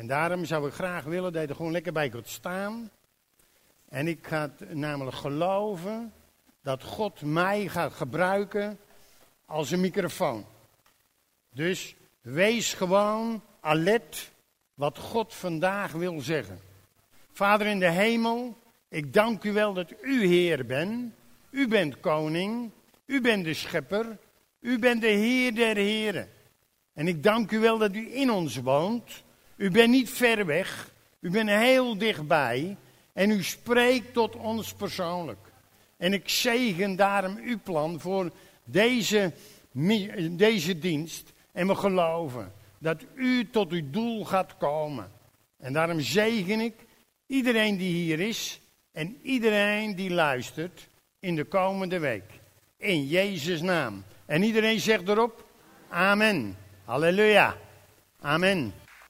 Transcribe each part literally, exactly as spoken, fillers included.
En daarom zou ik graag willen dat je er gewoon lekker bij kunt staan. En ik ga namelijk geloven dat God mij gaat gebruiken als een microfoon. Dus wees gewoon alert wat God vandaag wil zeggen. Vader in de hemel, ik dank u wel dat u Heer bent. U bent koning, u bent de schepper, u bent de Heer der heren. En ik dank u wel dat u in ons woont. U bent niet ver weg, u bent heel dichtbij en u spreekt tot ons persoonlijk. En ik zegen daarom uw plan voor deze, deze dienst. En we geloven dat u tot uw doel gaat komen. En daarom zegen ik iedereen die hier is en iedereen die luistert in de komende week. In Jezus' naam. En iedereen zegt erop, amen. Halleluja. Amen.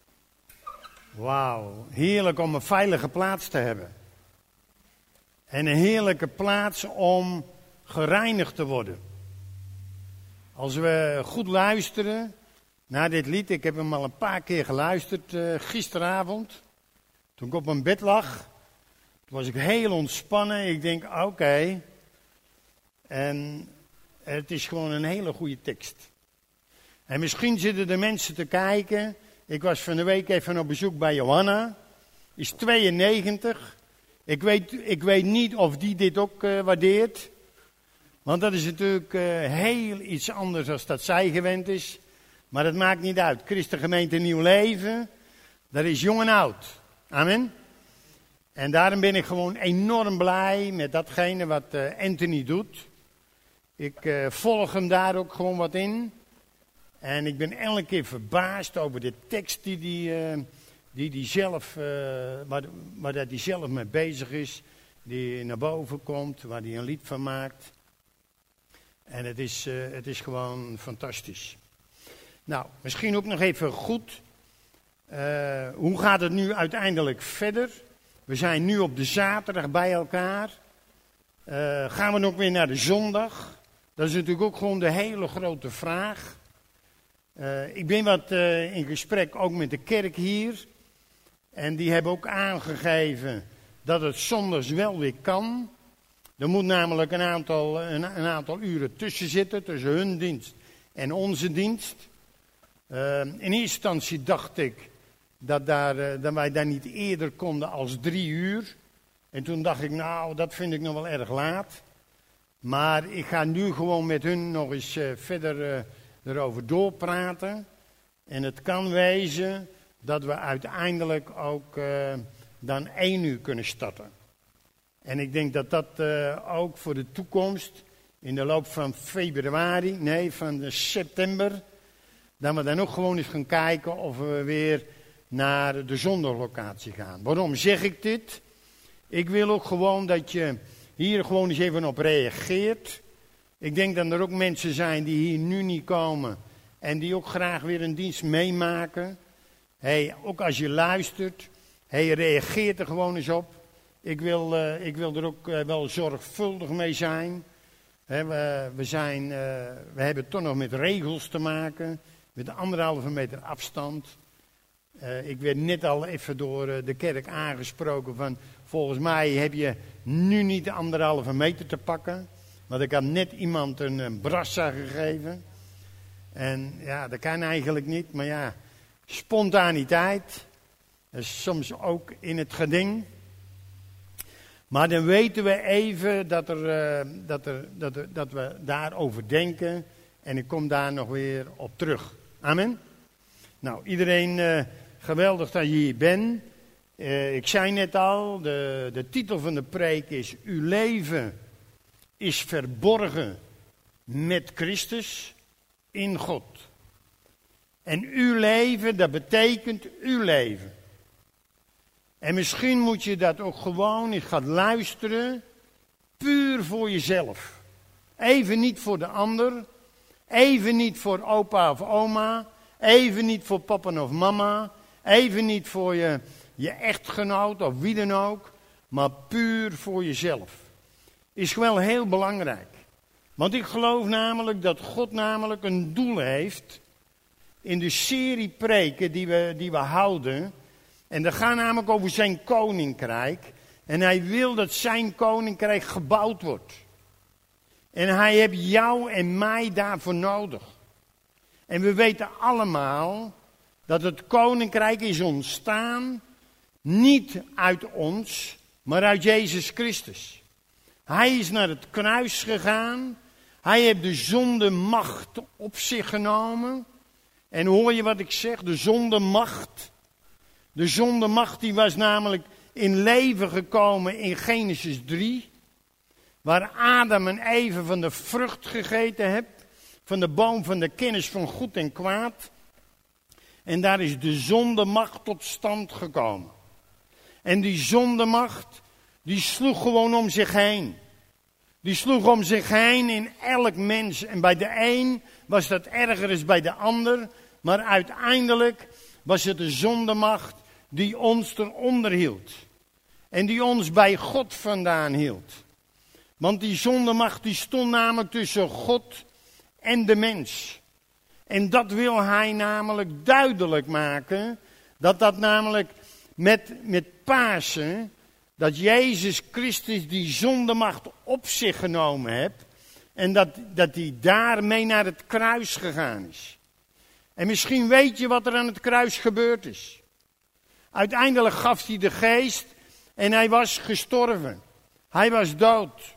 Wauw, heerlijk om een veilige plaats te hebben. En een heerlijke plaats om gereinigd te worden. Als we goed luisteren naar dit lied, ik heb hem al een paar keer geluisterd uh, gisteravond. Toen ik op mijn bed lag, toen was ik heel ontspannen. Ik denk, oké. Okay. En het is gewoon een hele goede tekst. En misschien zitten de mensen te kijken. Ik was van de week even op bezoek bij Johanna. Is tweeënnegentig. Ik weet, ik weet niet of die dit ook uh, waardeert. Want dat is natuurlijk uh, heel iets anders dan dat zij gewend is. Maar dat maakt niet uit. Christengemeente Nieuw Leven, dat is jong en oud. Amen. En daarom ben ik gewoon enorm blij met datgene wat uh, Anthony doet. Ik uh, volg hem daar ook gewoon wat in. En ik ben elke keer verbaasd over de tekst die die, uh, die, die zelf, uh, waar, waar dat hij zelf mee bezig is. Die naar boven komt, waar hij een lied van maakt. En het is, uh, het is gewoon fantastisch. Nou, misschien ook nog even goed. Uh, hoe gaat het nu uiteindelijk verder? We zijn nu op de zaterdag bij elkaar. Uh, gaan we nog weer naar de zondag? Dat is natuurlijk ook gewoon de hele grote vraag. Uh, ik ben wat uh, in gesprek ook met de kerk hier. En die hebben ook aangegeven dat het zondags wel weer kan. Er moet namelijk een aantal, een, een aantal uren tussen zitten, tussen hun dienst en onze dienst. Uh, in eerste instantie dacht ik dat, daar, uh, dat wij daar niet eerder konden als drie uur. En toen dacht ik, nou, dat vind ik nog wel erg laat. Maar ik ga nu gewoon met hun nog eens uh, verder uh, erover doorpraten. En het kan wezen dat we uiteindelijk ook uh, dan één uur kunnen starten. En ik denk dat dat uh, ook voor de toekomst, in de loop van februari, nee, van september, dat we dan ook gewoon eens gaan kijken of we weer naar de zondaglocatie gaan. Waarom zeg ik dit? Ik wil ook gewoon dat je hier gewoon eens even op reageert. Ik denk dat er ook mensen zijn die hier nu niet komen en die ook graag weer een dienst meemaken. Hey, ook als je luistert, hey, reageer er gewoon eens op. Ik wil, uh, ik wil er ook uh, wel zorgvuldig mee zijn. He, we, we, zijn uh, we hebben toch nog met regels te maken, met anderhalve meter afstand. Uh, ik werd net al even door uh, de kerk aangesproken van, volgens mij heb je nu niet de anderhalve meter te pakken. Want ik had net iemand een, een brassa gegeven. En ja, dat kan eigenlijk niet, maar ja, spontaniteit. Dat is soms ook in het geding. Maar dan weten we even dat, er, uh, dat, er, dat, er, dat we daarover denken. En ik kom daar nog weer op terug. Amen. Nou, iedereen uh, geweldig dat je hier bent. Uh, ik zei net al, de, de titel van de preek is: uw leven is verborgen met Christus in God. En uw leven, dat betekent uw leven. En misschien moet je dat ook gewoon eens gaan luisteren, puur voor jezelf. Even niet voor de ander, even niet voor opa of oma, even niet voor papa of mama, even niet voor je, je echtgenoot of wie dan ook, maar puur voor jezelf. Is wel heel belangrijk. Want ik geloof namelijk dat God namelijk een doel heeft in de serie preken die we, die we houden. En dat gaat namelijk over zijn koninkrijk. En hij wil dat zijn koninkrijk gebouwd wordt. En hij heeft jou en mij daarvoor nodig. En we weten allemaal dat het koninkrijk is ontstaan niet uit ons, maar uit Jezus Christus. Hij is naar het kruis gegaan. Hij heeft de zondemacht op zich genomen. En hoor je wat ik zeg? De zondemacht. De zondemacht die was namelijk in leven gekomen in Genesis drie. Waar Adam en Eva van de vrucht gegeten hebben. Van de boom van de kennis van goed en kwaad. En daar is de zondemacht tot stand gekomen. En die zondemacht, die sloeg gewoon om zich heen. Die sloeg om zich heen in elk mens. En bij de een was dat erger dan bij de ander. Maar uiteindelijk was het de zondemacht die ons eronder hield. En die ons bij God vandaan hield. Want die zondemacht die stond namelijk tussen God en de mens. En dat wil hij namelijk duidelijk maken. Dat dat namelijk met, met Pasen, dat Jezus Christus die zondemacht op zich genomen heeft. En dat, dat hij daarmee naar het kruis gegaan is. En misschien weet je wat er aan het kruis gebeurd is. Uiteindelijk gaf hij de geest en hij was gestorven. Hij was dood.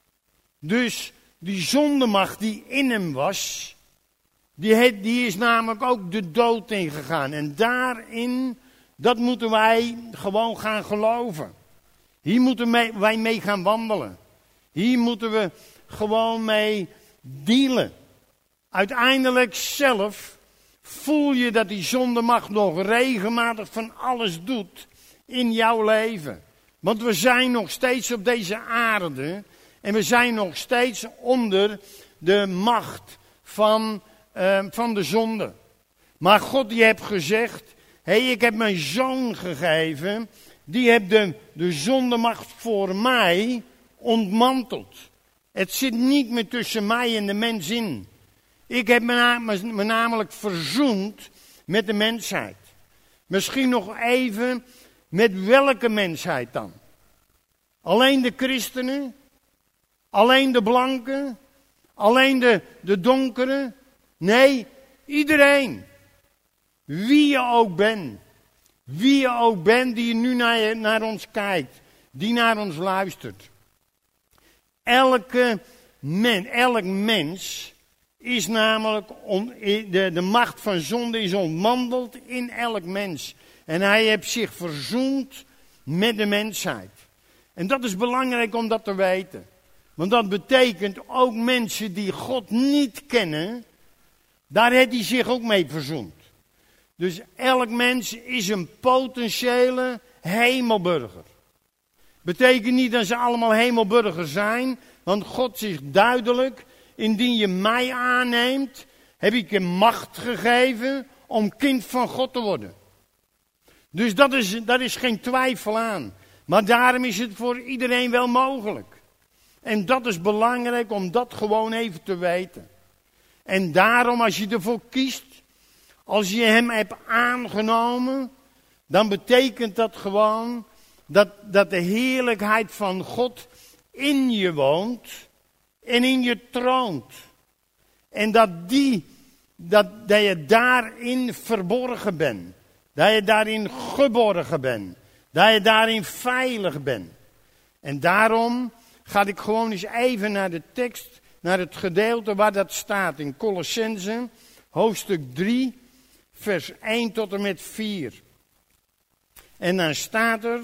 Dus die zondemacht die in hem was, die, het, die is namelijk ook de dood ingegaan. En daarin, dat moeten wij gewoon gaan geloven. Hier moeten wij mee gaan wandelen. Hier moeten we gewoon mee dealen. Uiteindelijk zelf voel je dat die zondemacht nog regelmatig van alles doet in jouw leven. Want we zijn nog steeds op deze aarde en we zijn nog steeds onder de macht van, uh, van de zonde. Maar God die heeft gezegd, hé, hey, ik heb mijn zoon gegeven, die heeft de, de zondemacht voor mij ontmanteld. Het zit niet meer tussen mij en de mens in. Ik heb me, na, me namelijk verzoend met de mensheid. Misschien nog even, met welke mensheid dan? Alleen de christenen? Alleen de blanken? Alleen de, de donkeren? Nee, iedereen. Wie je ook bent. Wie je ook bent die nu naar, naar ons kijkt. Die naar ons luistert. Elke men, elk mens is namelijk, on, de, de macht van zonde is ontmanteld in elk mens. En hij heeft zich verzoend met de mensheid. En dat is belangrijk om dat te weten. Want dat betekent ook mensen die God niet kennen, daar heeft hij zich ook mee verzoend. Dus elk mens is een potentiële hemelburger. Betekent niet dat ze allemaal hemelburgers zijn, want God zegt duidelijk, indien je mij aanneemt, heb ik je macht gegeven om kind van God te worden. Dus dat is, daar is geen twijfel aan. Maar daarom is het voor iedereen wel mogelijk. En dat is belangrijk om dat gewoon even te weten. En daarom als je ervoor kiest, als je hem hebt aangenomen, dan betekent dat gewoon dat, dat de heerlijkheid van God in je woont en in je troont. En dat, die, dat, dat je daarin verborgen bent. Dat je daarin geborgen bent. Dat je daarin veilig bent. En daarom ga ik gewoon eens even naar de tekst, naar het gedeelte waar dat staat. In Colossenzen, hoofdstuk drie, vers één tot en met vier. En dan staat er,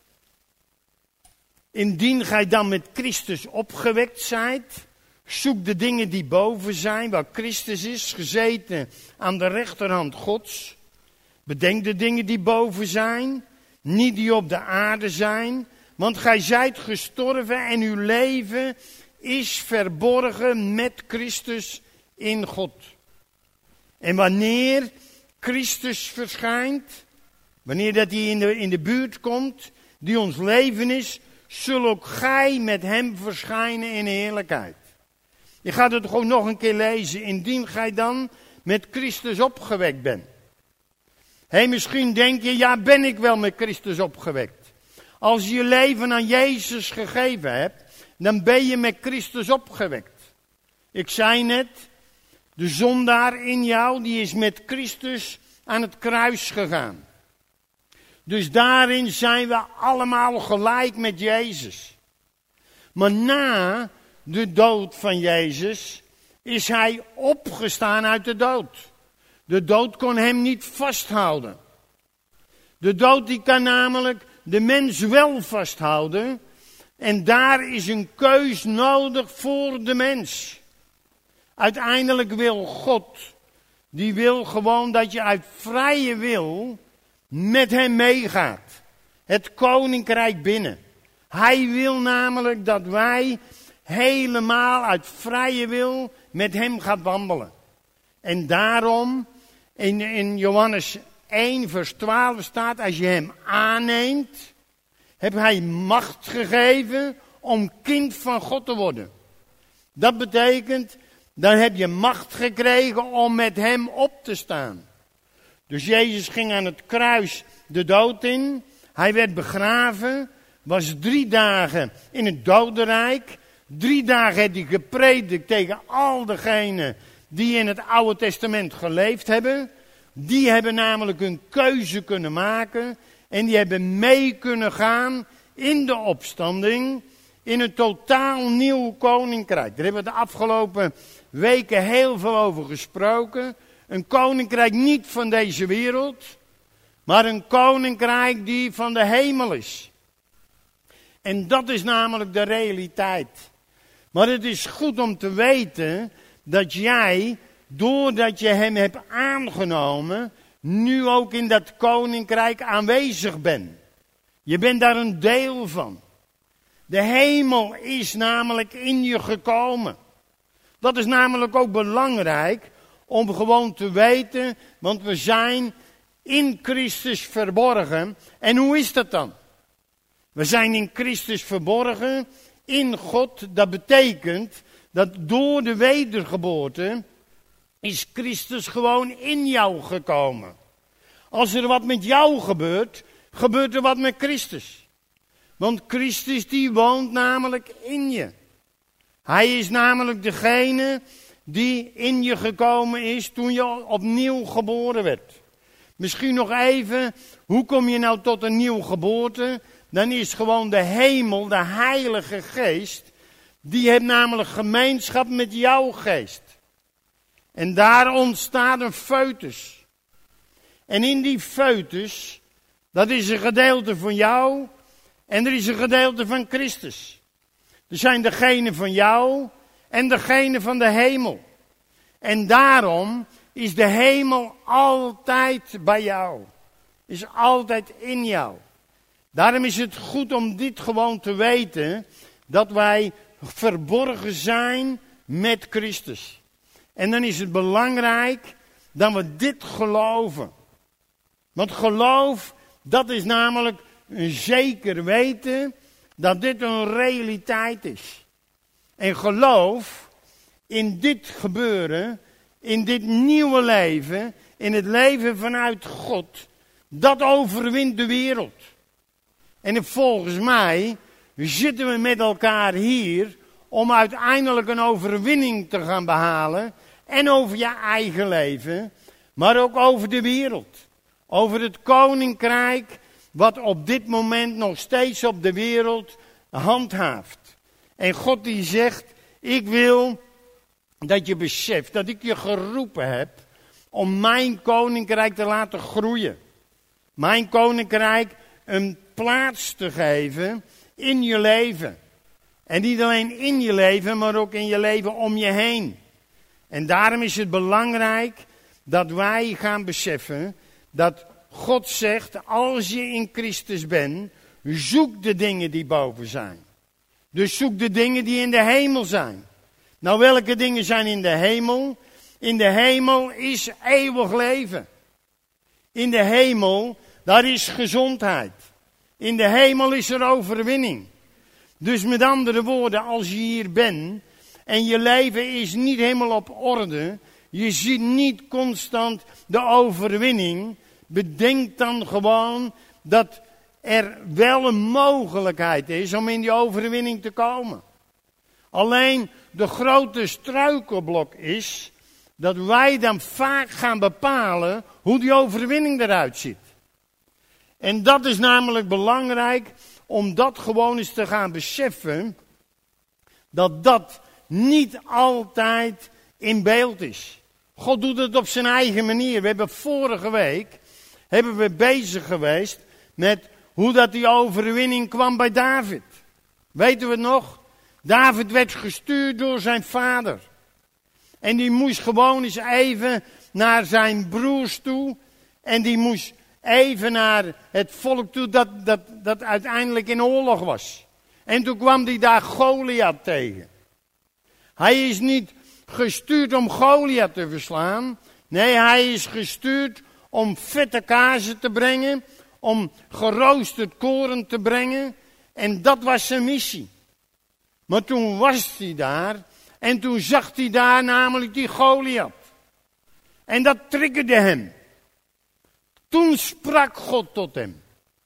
indien gij dan met Christus opgewekt zijt, zoek de dingen die boven zijn, waar Christus is, gezeten aan de rechterhand Gods. Bedenk de dingen die boven zijn, niet die op de aarde zijn, want gij zijt gestorven en uw leven is verborgen met Christus in God. En wanneer Christus verschijnt, wanneer dat hij in de, in de buurt komt, die ons leven is, zul ook gij met hem verschijnen in heerlijkheid. Je gaat het gewoon nog een keer lezen. Indien gij dan met Christus opgewekt bent. Hé, misschien denk je, ja, ben ik wel met Christus opgewekt. Als je je leven aan Jezus gegeven hebt, dan ben je met Christus opgewekt. Ik zei net, de zondaar in jou, die is met Christus aan het kruis gegaan. Dus daarin zijn we allemaal gelijk met Jezus. Maar na de dood van Jezus is hij opgestaan uit de dood. De dood kon hem niet vasthouden. De dood die kan namelijk de mens wel vasthouden. En daar is een keus nodig voor de mens. Uiteindelijk wil God, die wil gewoon dat je uit vrije wil met hem meegaat. Het koninkrijk binnen. Hij wil namelijk dat wij helemaal uit vrije wil met hem gaan wandelen. En daarom in, in Johannes één vers twaalf staat, als je hem aanneemt, heb hij macht gegeven om kind van God te worden. Dat betekent, dan heb je macht gekregen om met hem op te staan. Dus Jezus ging aan het kruis de dood in. Hij werd begraven, was drie dagen in het dodenrijk. Drie dagen heeft hij gepredikt tegen al degenen die in het Oude Testament geleefd hebben. Die hebben namelijk een keuze kunnen maken en die hebben mee kunnen gaan in de opstanding in een totaal nieuw koninkrijk. Daar hebben we de afgelopen weken heel veel over gesproken. Een koninkrijk niet van deze wereld, maar een koninkrijk die van de hemel is. En dat is namelijk de realiteit. Maar het is goed om te weten dat jij, doordat je hem hebt aangenomen, nu ook in dat koninkrijk aanwezig bent. Je bent daar een deel van. De hemel is namelijk in je gekomen. Dat is namelijk ook belangrijk om gewoon te weten, want we zijn in Christus verborgen. En hoe is dat dan? We zijn in Christus verborgen, in God. Dat betekent dat door de wedergeboorte is Christus gewoon in jou gekomen. Als er wat met jou gebeurt, gebeurt er wat met Christus. Want Christus die woont namelijk in je. Hij is namelijk degene die in je gekomen is toen je opnieuw geboren werd. Misschien nog even, hoe kom je nou tot een nieuw geboorte? Dan is gewoon de hemel, de Heilige Geest, die heeft namelijk gemeenschap met jouw geest. En daar ontstaat een foetus. En in die foetus, dat is een gedeelte van jou en er is een gedeelte van Christus. Er zijn degene van jou en degene van de hemel. En daarom is de hemel altijd bij jou. Is altijd in jou. Daarom is het goed om dit gewoon te weten, dat wij verborgen zijn met Christus. En dan is het belangrijk dat we dit geloven. Want geloof, dat is namelijk een zeker weten dat dit een realiteit is. En geloof in dit gebeuren, in dit nieuwe leven, in het leven vanuit God, dat overwint de wereld. En volgens mij zitten we met elkaar hier om uiteindelijk een overwinning te gaan behalen. En over je eigen leven, maar ook over de wereld. Over het koninkrijk wat op dit moment nog steeds op de wereld handhaaft. En God die zegt, ik wil dat je beseft dat ik je geroepen heb om mijn koninkrijk te laten groeien. Mijn koninkrijk een plaats te geven in je leven. En niet alleen in je leven, maar ook in je leven om je heen. En daarom is het belangrijk dat wij gaan beseffen dat God zegt, als je in Christus bent, zoek de dingen die boven zijn. Dus zoek de dingen die in de hemel zijn. Nou, welke dingen zijn in de hemel? In de hemel is eeuwig leven. In de hemel, daar is gezondheid. In de hemel is er overwinning. Dus met andere woorden, als je hier bent en je leven is niet helemaal op orde, je ziet niet constant de overwinning, bedenk dan gewoon dat er wel een mogelijkheid is om in die overwinning te komen. Alleen de grote struikelblok is dat wij dan vaak gaan bepalen hoe die overwinning eruit ziet. En dat is namelijk belangrijk om dat gewoon eens te gaan beseffen, dat dat niet altijd in beeld is. God doet het op zijn eigen manier. We hebben vorige week hebben we bezig geweest met hoe dat die overwinning kwam bij David. Weten we het nog? David werd gestuurd door zijn vader. En die moest gewoon eens even naar zijn broers toe. En die moest even naar het volk toe dat, dat, dat uiteindelijk in oorlog was. En toen kwam hij daar Goliath tegen. Hij is niet gestuurd om Goliath te verslaan. Nee, hij is gestuurd om vette kazen te brengen. Om geroosterd koren te brengen. En dat was zijn missie. Maar toen was hij daar. En toen zag hij daar namelijk die Goliath. En dat triggerde hem. Toen sprak God tot hem.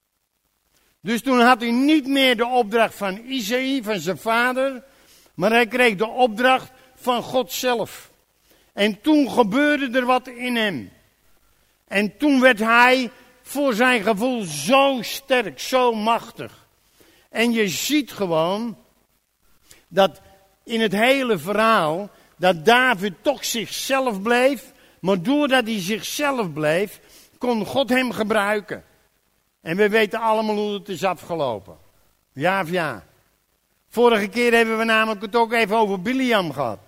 Dus toen had hij niet meer de opdracht van Isaïe, van zijn vader. Maar hij kreeg de opdracht van God zelf. En toen gebeurde er wat in hem. En toen werd hij voor zijn gevoel zo sterk, zo machtig. En je ziet gewoon dat in het hele verhaal, dat David toch zichzelf bleef. Maar doordat hij zichzelf bleef, kon God hem gebruiken. En we weten allemaal hoe het is afgelopen. Ja of ja. Vorige keer hebben we namelijk het ook even over Biliam gehad.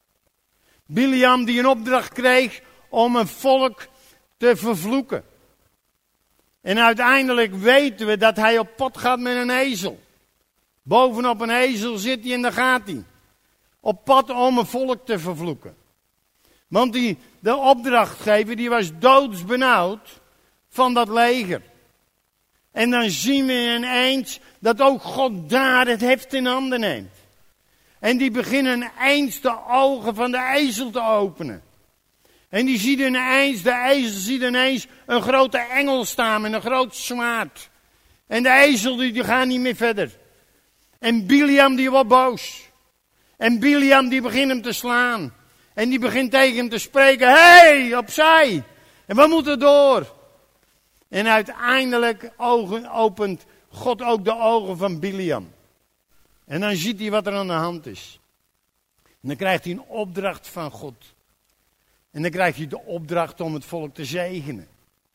Biliam die een opdracht kreeg om een volk te vervloeken. En uiteindelijk weten we dat hij op pad gaat met een ezel. Bovenop een ezel zit hij en daar gaat hij. Op pad om een volk te vervloeken. Want die, de opdrachtgever die was doodsbenauwd van dat leger. En dan zien we ineens dat ook God daar het heft in handen neemt. En die beginnen ineens de ogen van de ezel te openen. En die ziet ineens, de ezel ziet ineens een grote engel staan met een groot zwaard. En de ezel die, die gaat niet meer verder. En Biliam die wordt boos. En Biliam die begint hem te slaan. En die begint tegen hem te spreken. Hé, hey, opzij. En we moeten door. En uiteindelijk ogen, opent God ook de ogen van Biliam. En dan ziet hij wat er aan de hand is. En dan krijgt hij een opdracht van God. En dan krijgt hij de opdracht om het volk te zegenen.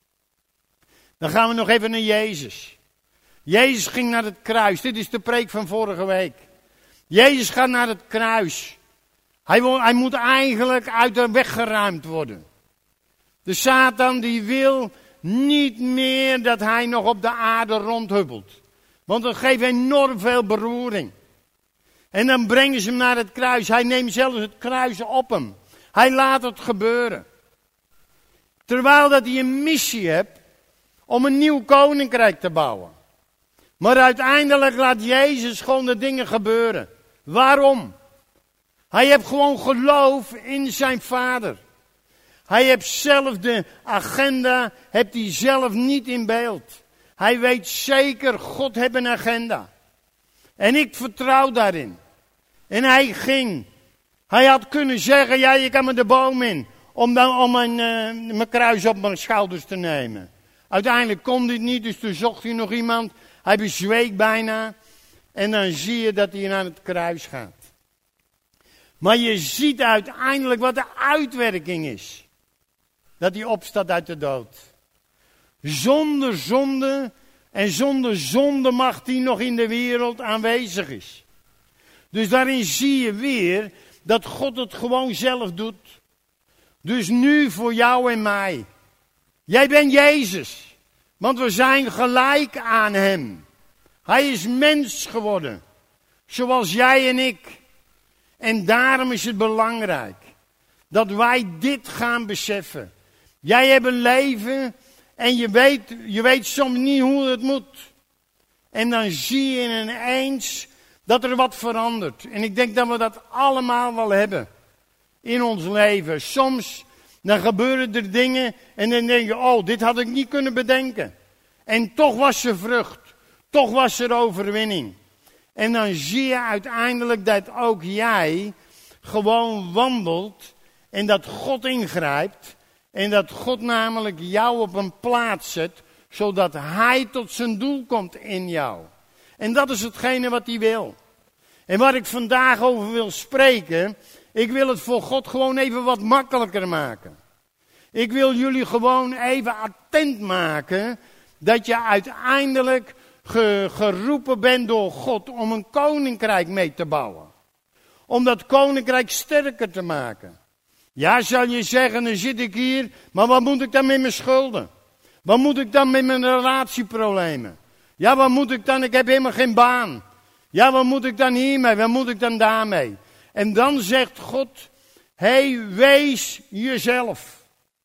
Dan gaan we nog even naar Jezus. Jezus ging naar het kruis. Dit is de preek van vorige week. Jezus gaat naar het kruis. Hij, wil, hij moet eigenlijk uit de weg geruimd worden. De Satan die wil niet meer dat hij nog op de aarde rondhuppelt. Want dat geeft enorm veel beroering. En dan brengen ze hem naar het kruis. Hij neemt zelfs het kruis op hem. Hij laat het gebeuren. Terwijl dat hij een missie heeft om een nieuw koninkrijk te bouwen. Maar uiteindelijk laat Jezus gewoon de dingen gebeuren. Waarom? Hij heeft gewoon geloof in zijn vader. Hij heeft zelf de agenda, heeft hij zelf niet in beeld. Hij weet zeker, God heeft een agenda. En ik vertrouw daarin. En hij ging. Hij had kunnen zeggen, ja, je kan me de boom in. Om, dan, om mijn, uh, mijn kruis op mijn schouders te nemen. Uiteindelijk kon dit niet, dus toen zocht hij nog iemand. Hij bezweek bijna. En dan zie je dat hij naar het kruis gaat. Maar je ziet uiteindelijk wat de uitwerking is. Dat hij opstaat uit de dood. Zonder zonde en zonder zondemacht die nog in de wereld aanwezig is. Dus daarin zie je weer dat God het gewoon zelf doet. Dus nu voor jou en mij. Jij bent Jezus. Want we zijn gelijk aan hem. Hij is mens geworden. Zoals jij en ik. En daarom is het belangrijk dat wij dit gaan beseffen. Jij hebt een leven en je weet, je weet soms niet hoe het moet. En dan zie je ineens dat er wat verandert. En ik denk dat we dat allemaal wel hebben in ons leven. Soms Dan gebeuren er dingen en dan denk je, oh, dit had ik niet kunnen bedenken. En toch was er vrucht. Toch was er overwinning. En dan zie je uiteindelijk dat ook jij gewoon wandelt en dat God ingrijpt. En dat God namelijk jou op een plaats zet, zodat hij tot zijn doel komt in jou. En dat is hetgene wat hij wil. En waar ik vandaag over wil spreken, ik wil het voor God gewoon even wat makkelijker maken. Ik wil jullie gewoon even attent maken dat je uiteindelijk ge, geroepen bent door God om een koninkrijk mee te bouwen. Om dat koninkrijk sterker te maken. Ja, zal je zeggen, dan zit ik hier, maar wat moet ik dan met mijn schulden? Wat moet ik dan met mijn relatieproblemen? Ja, wat moet ik dan? Ik heb helemaal geen baan. Ja, wat moet ik dan hiermee? Wat moet ik dan daarmee? En dan zegt God, hé, hey, wees jezelf.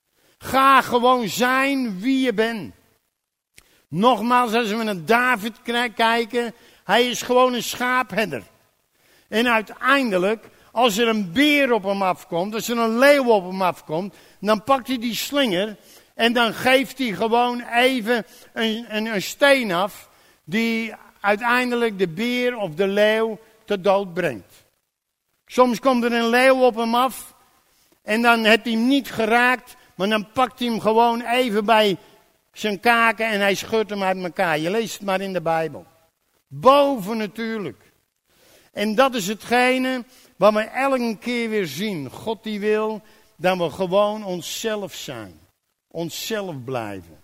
Ga gewoon zijn wie je bent. Nogmaals, als we naar David kijken, hij is gewoon een schaapherder. En uiteindelijk, als er een beer op hem afkomt, als er een leeuw op hem afkomt, dan pakt hij die slinger en dan geeft hij gewoon even een, een, een steen af die uiteindelijk de beer of de leeuw te dood brengt. Soms komt er een leeuw op hem af en dan heeft hij hem niet geraakt, maar dan pakt hij hem gewoon even bij zijn kaken en hij scheurt hem uit elkaar. Je leest het maar in de Bijbel. Boven natuurlijk. En dat is hetgene wat we elke keer weer zien. God die wil dat we gewoon onszelf zijn. Onszelf blijven.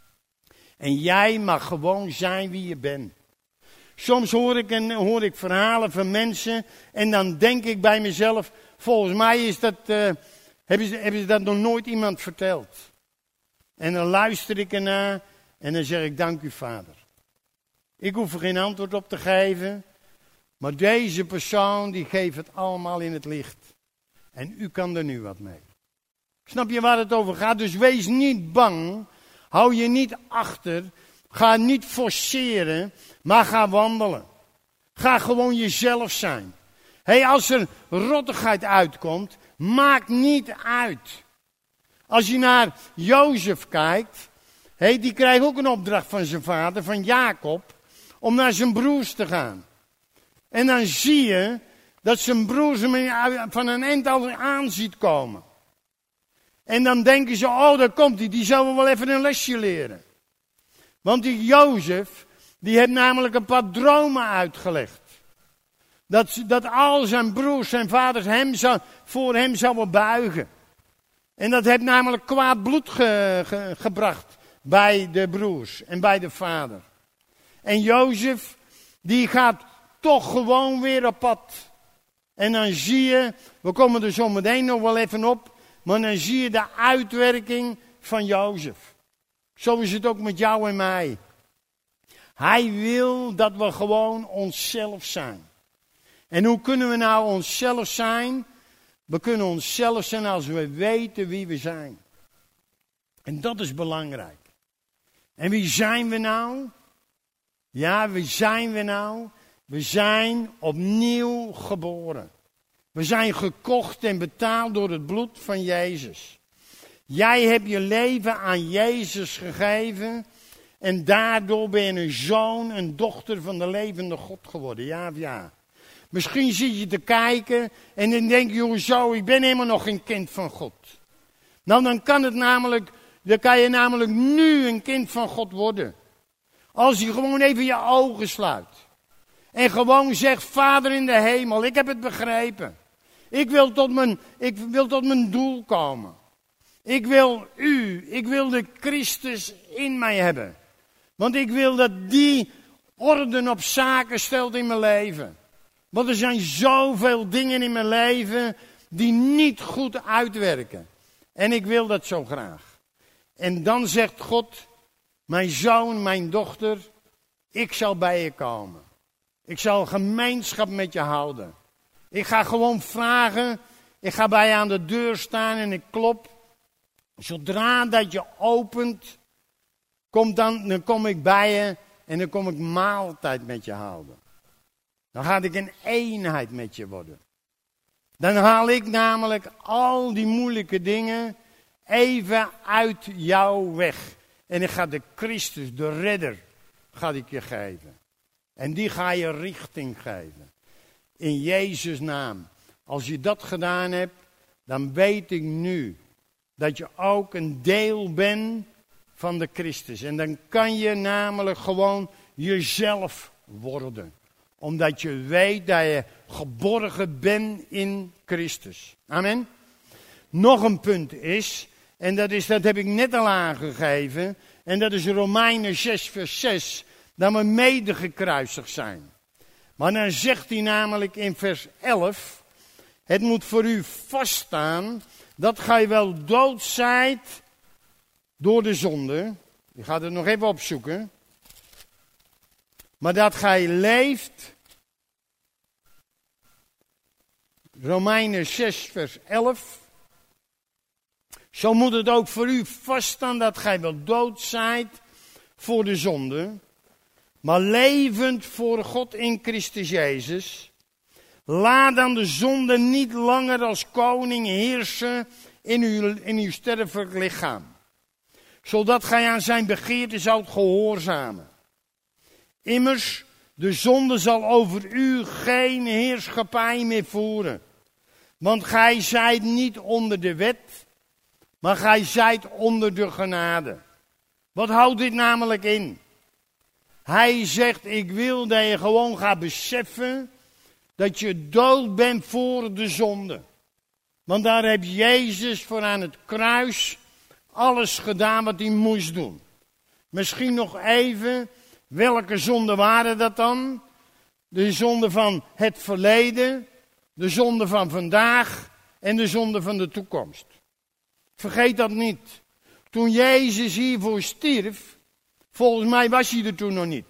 En jij mag gewoon zijn wie je bent. Soms hoor ik, en, hoor ik verhalen van mensen en dan denk ik bij mezelf, volgens mij is dat, uh, hebben, ze, hebben ze dat nog nooit iemand verteld. En dan luister ik ernaar en dan zeg ik, dank u Vader. Ik hoef er geen antwoord op te geven, maar deze persoon die geeft het allemaal in het licht. En u kan er nu wat mee. Snap je waar het over gaat? Dus wees niet bang, hou je niet achter, ga niet forceren, maar ga wandelen. Ga gewoon jezelf zijn. Hé, hey, als er rottigheid uitkomt, maakt niet uit. Als je naar Jozef kijkt, hey, die krijgt ook een opdracht van zijn vader, van Jacob, om naar zijn broers te gaan. En dan zie je dat zijn broers hem van een eind al aan ziet komen. En dan denken ze, oh daar komt hij, die zou wel even een lesje leren. Want die Jozef, die heeft namelijk een paar dromen uitgelegd. Dat, dat al zijn broers, zijn vaders hem zou, voor hem zouden buigen. En dat heeft namelijk kwaad bloed ge, ge, gebracht bij de broers en bij de vader. En Jozef, die gaat toch gewoon weer op pad. En dan zie je, we komen er zo meteen nog wel even op, maar dan zie je de uitwerking van Jozef. Zo is het ook met jou en mij. Hij wil dat we gewoon onszelf zijn. En hoe kunnen we nou onszelf zijn? We kunnen onszelf zijn als we weten wie we zijn. En dat is belangrijk. En wie zijn we nou? Ja, wie zijn we nou? We zijn opnieuw geboren. We zijn gekocht en betaald door het bloed van Jezus. Jij hebt je leven aan Jezus gegeven. En daardoor ben je een zoon, een dochter van de levende God geworden. Ja of ja? Misschien zit je te kijken en dan denk je, hoezo, ik ben helemaal nog geen kind van God. Nou, dan kan het namelijk, dan kan je namelijk nu een kind van God worden. Als je gewoon even je ogen sluit. En gewoon zegt, Vader in de hemel, ik heb het begrepen. Ik wil tot mijn, ik wil tot mijn doel komen. Ik wil u, ik wil de Christus in mij hebben. Want ik wil dat die orde op zaken stelt in mijn leven. Want er zijn zoveel dingen in mijn leven die niet goed uitwerken. En ik wil dat zo graag. En dan zegt God, mijn zoon, mijn dochter, ik zal bij je komen. Ik zal gemeenschap met je houden. Ik ga gewoon vragen, ik ga bij je aan de deur staan en ik klop. Zodra dat je opent, kom dan, dan kom ik bij je en dan kom ik maaltijd met je houden. Dan ga ik een eenheid met je worden. Dan haal ik namelijk al die moeilijke dingen even uit jouw weg. En ik ga de Christus, de redder, ga ik je geven. En die ga je richting geven. In Jezus' naam. Als je dat gedaan hebt, dan weet ik nu dat je ook een deel bent van de Christus. En dan kan je namelijk gewoon jezelf worden. Omdat je weet dat je geborgen bent in Christus. Amen. Nog een punt is, en dat is, dat heb ik net al aangegeven, en dat is Romeinen zes vers zes, dat we mede gekruisigd zijn. Maar dan zegt hij namelijk in vers elf, het moet voor u vaststaan dat gij wel dood zijt door de zonde. Ik ga het nog even opzoeken. Maar dat gij leeft. Romeinen zes vers elf. Zo moet het ook voor u vaststaan dat gij wel dood zijt voor de zonde. Maar levend voor God in Christus Jezus. Laat dan de zonde niet langer als koning heersen in uw, in uw sterfelijk lichaam. Zodat gij aan zijn begeerte zoudt gehoorzamen. Immers, de zonde zal over u geen heerschappij meer voeren. Want gij zijt niet onder de wet, maar gij zijt onder de genade. Wat houdt dit namelijk in? Hij zegt, ik wil dat je gewoon gaat beseffen dat je dood bent voor de zonde. Want daar heb Jezus voor aan het kruis alles gedaan wat hij moest doen. Misschien nog even, welke zonden waren dat dan? De zonde van het verleden, de zonde van vandaag en de zonde van de toekomst. Vergeet dat niet. Toen Jezus hiervoor stierf, volgens mij was hij er toen nog niet.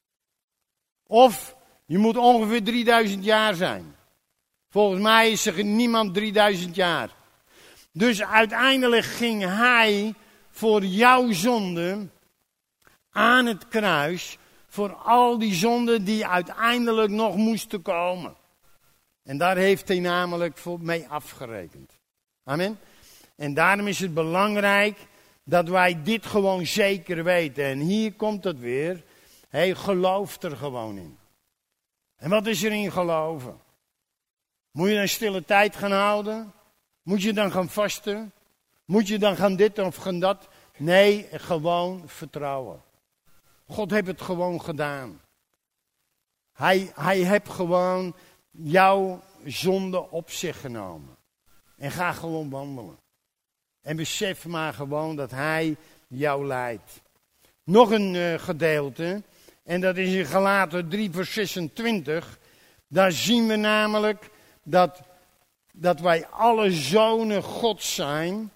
Of je moet ongeveer drieduizend jaar zijn. Volgens mij is er niemand drieduizend jaar. Dus uiteindelijk ging hij voor jouw zonde aan het kruis. Voor al die zonden die uiteindelijk nog moesten komen. En daar heeft hij namelijk voor mee afgerekend. Amen. En daarom is het belangrijk dat wij dit gewoon zeker weten. En hier komt het weer. Hij gelooft er gewoon in. En wat is er in geloven? Moet je dan stille tijd gaan houden? Moet je dan gaan vasten? Moet je dan gaan dit of gaan dat? Nee, gewoon vertrouwen. God heeft het gewoon gedaan. Hij, hij heeft gewoon jouw zonde op zich genomen. En ga gewoon wandelen. En besef maar gewoon dat hij jou leidt. Nog een uh, gedeelte. En dat is in Galaten drie vers zesentwintig. Daar zien we namelijk dat, dat wij alle zonen Gods zijn.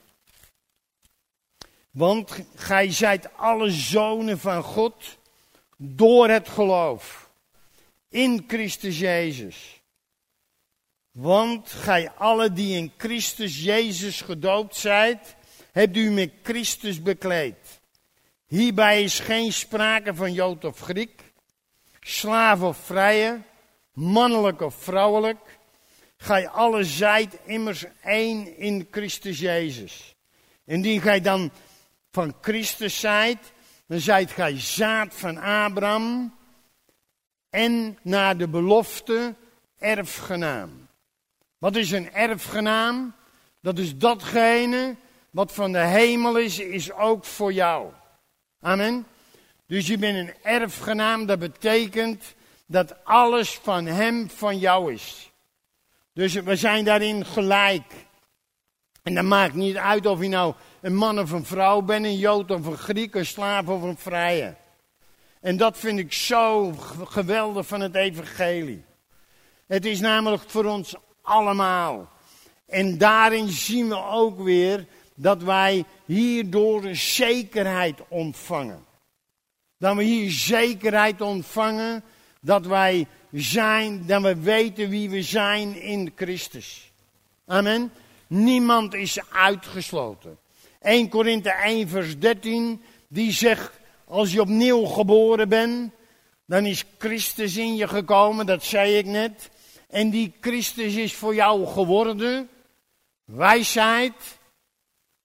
Want gij zijt alle zonen van God door het geloof in Christus Jezus. Want gij alle die in Christus Jezus gedoopt zijt, hebt u met Christus bekleed. Hierbij is geen sprake van Jood of Griek, slaaf of vrije, mannelijk of vrouwelijk. Gij alle zijt immers één in Christus Jezus. Indien gij dan van Christus zijt, dan zijt gij zaad van Abraham en naar de belofte erfgenaam. Wat is een erfgenaam? Dat is datgene wat van de hemel is, is ook voor jou. Amen. Dus je bent een erfgenaam, dat betekent dat alles van hem van jou is. Dus we zijn daarin gelijk. En dat maakt niet uit of je nou een man of een vrouw bent, een Jood of een Griek, een slaaf of een vrije. En dat vind ik zo geweldig van het evangelie. Het is namelijk voor ons allemaal. En daarin zien we ook weer dat wij hierdoor een zekerheid ontvangen. Dat we hier zekerheid ontvangen dat wij zijn, dat we weten wie we zijn in Christus. Amen. Niemand is uitgesloten. Eerste Korinthe één vers dertien, die zegt, als je opnieuw geboren bent, dan is Christus in je gekomen, dat zei ik net. En die Christus is voor jou geworden wijsheid,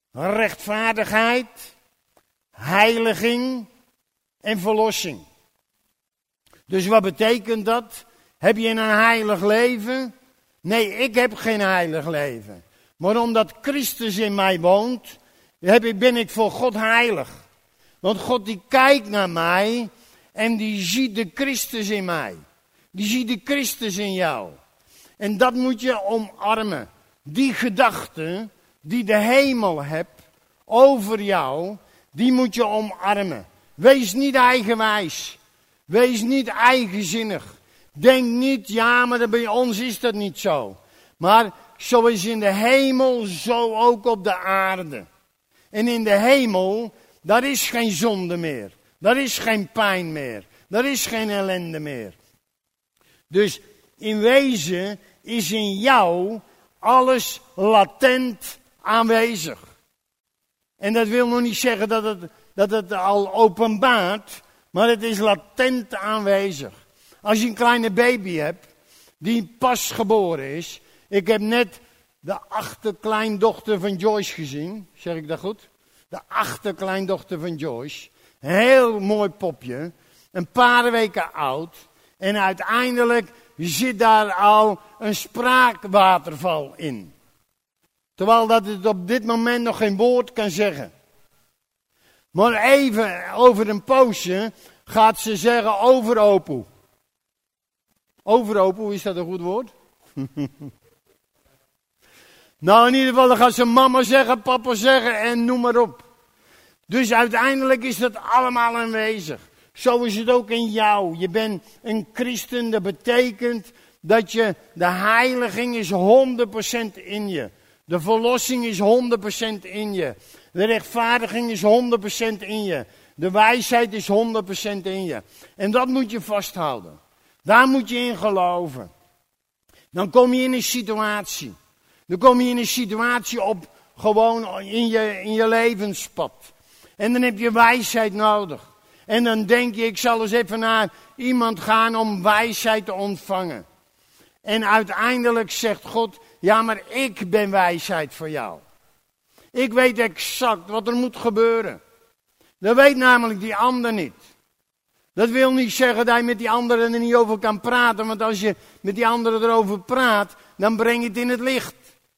rechtvaardigheid, heiliging en verlossing. Dus wat betekent dat? Heb je een heilig leven? Nee, ik heb geen heilig leven. Maar omdat Christus in mij woont, heb ik, ben ik voor God heilig. Want God die kijkt naar mij en die ziet de Christus in mij. Die ziet de Christus in jou. En dat moet je omarmen. Die gedachte die de hemel hebt over jou, die moet je omarmen. Wees niet eigenwijs. Wees niet eigenzinnig. Denk niet, ja, maar bij ons is dat niet zo. Maar zo is in de hemel, zo ook op de aarde. En in de hemel, daar is geen zonde meer. Daar is geen pijn meer. Daar is geen ellende meer. Dus in wezen is in jou alles latent aanwezig. En dat wil nog niet zeggen dat het, dat het al openbaart, maar het is latent aanwezig. Als je een kleine baby hebt, die pas geboren is. Ik heb net de achterkleindochter van Joyce gezien. Zeg ik dat goed? De achterkleindochter van Joyce. Een heel mooi popje. Een paar weken oud. En uiteindelijk zit daar al een spraakwaterval in. Terwijl dat het op dit moment nog geen woord kan zeggen. Maar even over een poosje gaat ze zeggen overopoe. Overopoe, is dat een goed woord? Nou, in ieder geval, dan gaat ze mama zeggen, papa zeggen en noem maar op. Dus uiteindelijk is dat allemaal aanwezig. Zo is het ook in jou. Je bent een christen, dat betekent dat je, de heiliging is honderd procent in je. De verlossing is honderd procent in je. De rechtvaardiging is honderd procent in je. De wijsheid is honderd procent in je. En dat moet je vasthouden. Daar moet je in geloven. Dan kom je in een situatie. Dan kom je in een situatie op, gewoon in je, in je levenspad. En dan heb je wijsheid nodig. En dan denk je, ik zal eens even naar iemand gaan om wijsheid te ontvangen. En uiteindelijk zegt God, ja, maar ik ben wijsheid voor jou. Ik weet exact wat er moet gebeuren. Dat weet namelijk die ander niet. Dat wil niet zeggen dat je met die anderen er niet over kan praten. Want als je met die anderen erover praat, dan breng je het in het licht.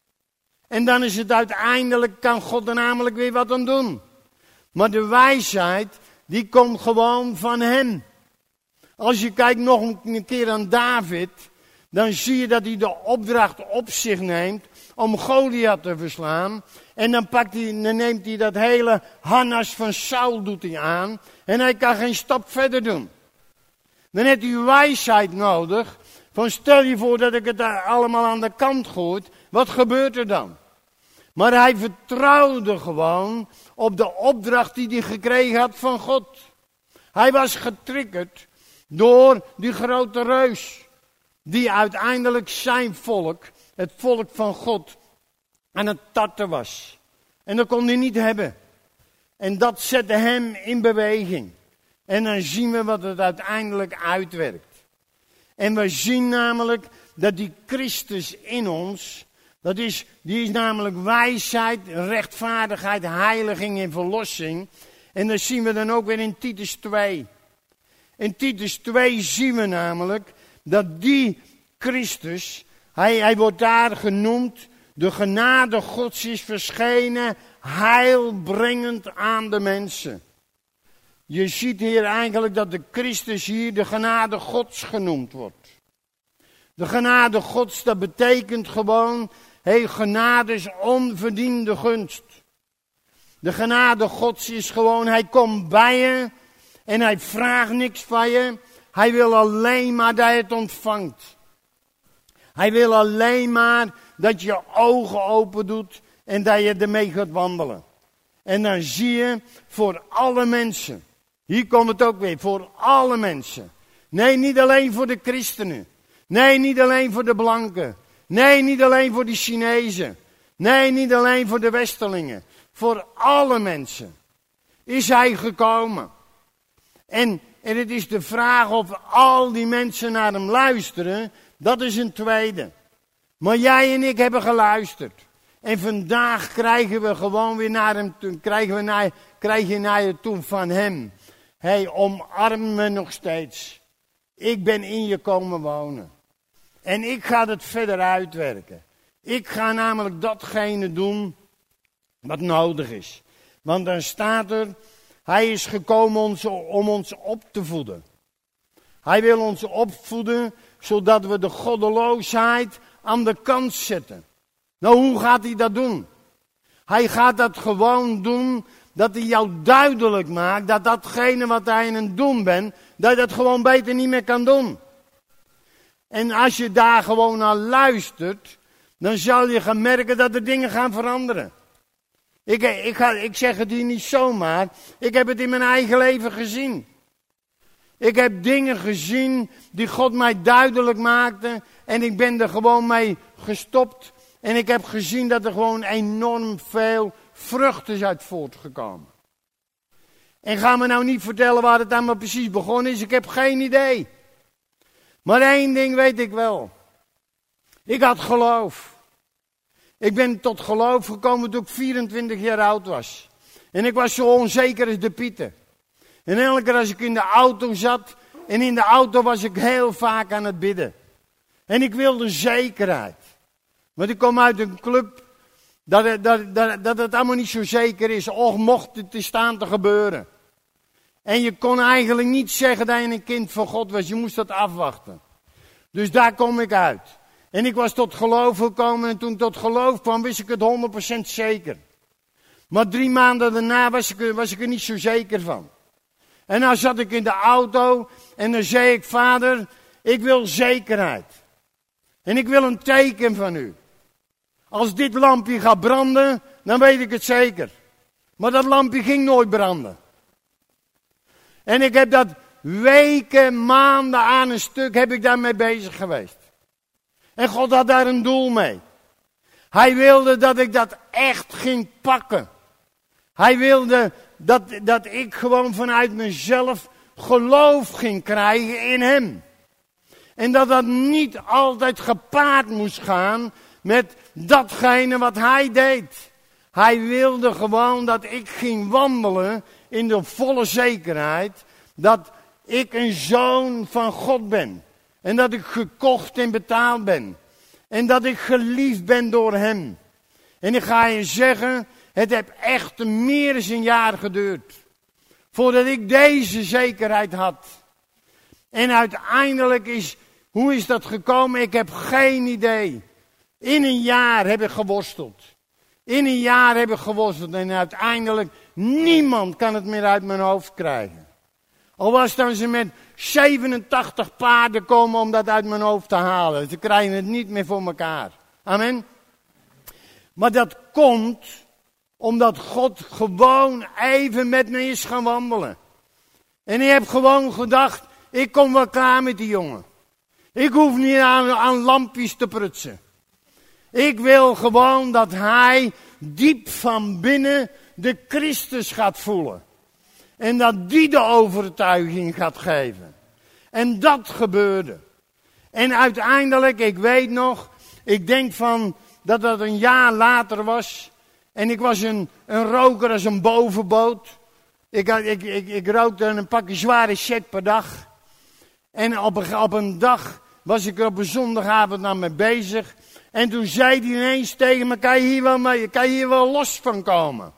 En dan is het uiteindelijk, kan God er namelijk weer wat aan doen. Maar de wijsheid, die komt gewoon van hem. Als je kijkt nog een keer aan David, dan zie je dat hij de opdracht op zich neemt om Goliath te verslaan. En dan, pakt hij, dan neemt hij dat hele harnas van Saul doet hij aan. En hij kan geen stap verder doen. Dan heeft hij wijsheid nodig. Van stel je voor dat ik het allemaal aan de kant gooi. Wat gebeurt er dan? Maar hij vertrouwde gewoon op de opdracht die hij gekregen had van God. Hij was getriggerd door die grote reus. Die uiteindelijk zijn volk, het volk van God, aan het tarten was. En dat kon hij niet hebben. En dat zette hem in beweging. En dan zien we wat het uiteindelijk uitwerkt. En we zien namelijk dat die Christus in ons, dat is, die is namelijk wijsheid, rechtvaardigheid, heiliging en verlossing. En dat zien we dan ook weer in Titus twee. In Titus twee zien we namelijk dat die Christus, hij, hij wordt daar genoemd, de genade Gods is verschenen, heilbrengend aan de mensen. Je ziet hier eigenlijk dat de Christus hier de genade Gods genoemd wordt. De genade Gods, dat betekent gewoon, hey, genade is onverdiende gunst. De genade Gods is gewoon, hij komt bij je en hij vraagt niks van je. Hij wil alleen maar dat je het ontvangt. Hij wil alleen maar dat je je ogen open doet en dat je ermee gaat wandelen. En dan zie je voor alle mensen. Hier komt het ook weer, voor alle mensen. Nee, niet alleen voor de christenen. Nee, niet alleen voor de blanken. Nee, niet alleen voor de Chinezen. Nee, niet alleen voor de Westerlingen. Voor alle mensen is hij gekomen. En, en het is de vraag of al die mensen naar hem luisteren. Dat is een tweede. Maar jij en ik hebben geluisterd. En vandaag krijgen we gewoon weer naar hem toe, krijgen we naar, krijg je naar je toe van hem. Hey, omarm me nog steeds. Ik ben in je komen wonen. En ik ga het verder uitwerken. Ik ga namelijk datgene doen wat nodig is. Want dan staat er, hij is gekomen ons, om ons op te voeden. Hij wil ons opvoeden, zodat we de goddeloosheid aan de kant zetten. Nou, hoe gaat hij dat doen? Hij gaat dat gewoon doen, dat hij jou duidelijk maakt, dat datgene wat hij aan het doen bent, dat je dat gewoon beter niet meer kan doen. En als je daar gewoon naar luistert, dan zal je gaan merken dat er dingen gaan veranderen. Ik, ik, ga, ik zeg het hier niet zomaar, ik heb het in mijn eigen leven gezien. Ik heb dingen gezien die God mij duidelijk maakte en ik ben er gewoon mee gestopt. En ik heb gezien dat er gewoon enorm veel vrucht is uit voortgekomen. En ga me nou niet vertellen waar het allemaal precies begonnen is, ik heb geen idee. Maar één ding weet ik wel. Ik had geloof. Ik ben tot geloof gekomen toen ik vierentwintig jaar oud was. En ik was zo onzeker als de Pieten. En elke keer als ik in de auto zat, en in de auto was ik heel vaak aan het bidden. En ik wilde zekerheid. Want ik kom uit een club, dat, dat, dat, dat het allemaal niet zo zeker is. Och, mocht het te staan te gebeuren. En je kon eigenlijk niet zeggen dat je een kind van God was, je moest dat afwachten. Dus daar kom ik uit. En ik was tot geloof gekomen en toen ik tot geloof kwam, wist ik het honderd procent zeker. Maar drie maanden daarna was ik, was ik er niet zo zeker van. En dan zat ik in de auto en dan zei ik, Vader, ik wil zekerheid. En ik wil een teken van u. Als dit lampje gaat branden, dan weet ik het zeker. Maar dat lampje ging nooit branden. En ik heb dat weken, maanden aan een stuk, heb ik daarmee bezig geweest. En God had daar een doel mee. Hij wilde dat ik dat echt ging pakken. Hij wilde dat, dat ik gewoon vanuit mezelf geloof ging krijgen in hem. En dat dat niet altijd gepaard moest gaan met datgene wat hij deed. Hij wilde gewoon dat ik ging wandelen in de volle zekerheid dat ik een zoon van God ben. En dat ik gekocht en betaald ben. En dat ik geliefd ben door hem. En ik ga je zeggen, het heeft echt meer dan een jaar geduurd. Voordat ik deze zekerheid had. En uiteindelijk is, hoe is dat gekomen? Ik heb geen idee. In een jaar heb ik geworsteld. In een jaar heb ik geworsteld. En uiteindelijk, niemand kan het meer uit mijn hoofd krijgen. Al was dan ze met zevenentachtig paarden komen om dat uit mijn hoofd te halen. Ze krijgen het niet meer voor elkaar. Amen. Maar dat komt omdat God gewoon even met me is gaan wandelen. En ik heb gewoon gedacht, ik kom wel klaar met die jongen. Ik hoef niet aan, aan lampjes te prutsen. Ik wil gewoon dat hij diep van binnen de Christus gaat voelen. En dat die de overtuiging gaat geven. En dat gebeurde. En uiteindelijk, ik weet nog, ik denk van dat dat een jaar later was. En ik was een, een roker als een bovenboot. Ik, ik, ik, ik rookte een pakje zware shit per dag. En op een, op een dag was ik er op een zondagavond naar me bezig. En toen zei hij ineens tegen me, kan je hier wel, mee, kan je hier wel los van komen?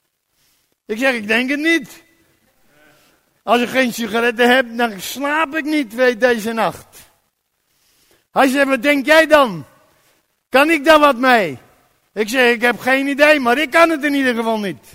Ik zeg, ik denk het niet. Als ik geen sigaretten heb, dan slaap ik niet weet, deze nacht. Hij zei, wat denk jij dan? Kan ik daar wat mee? Ik zeg, ik heb geen idee, maar ik kan het in ieder geval niet.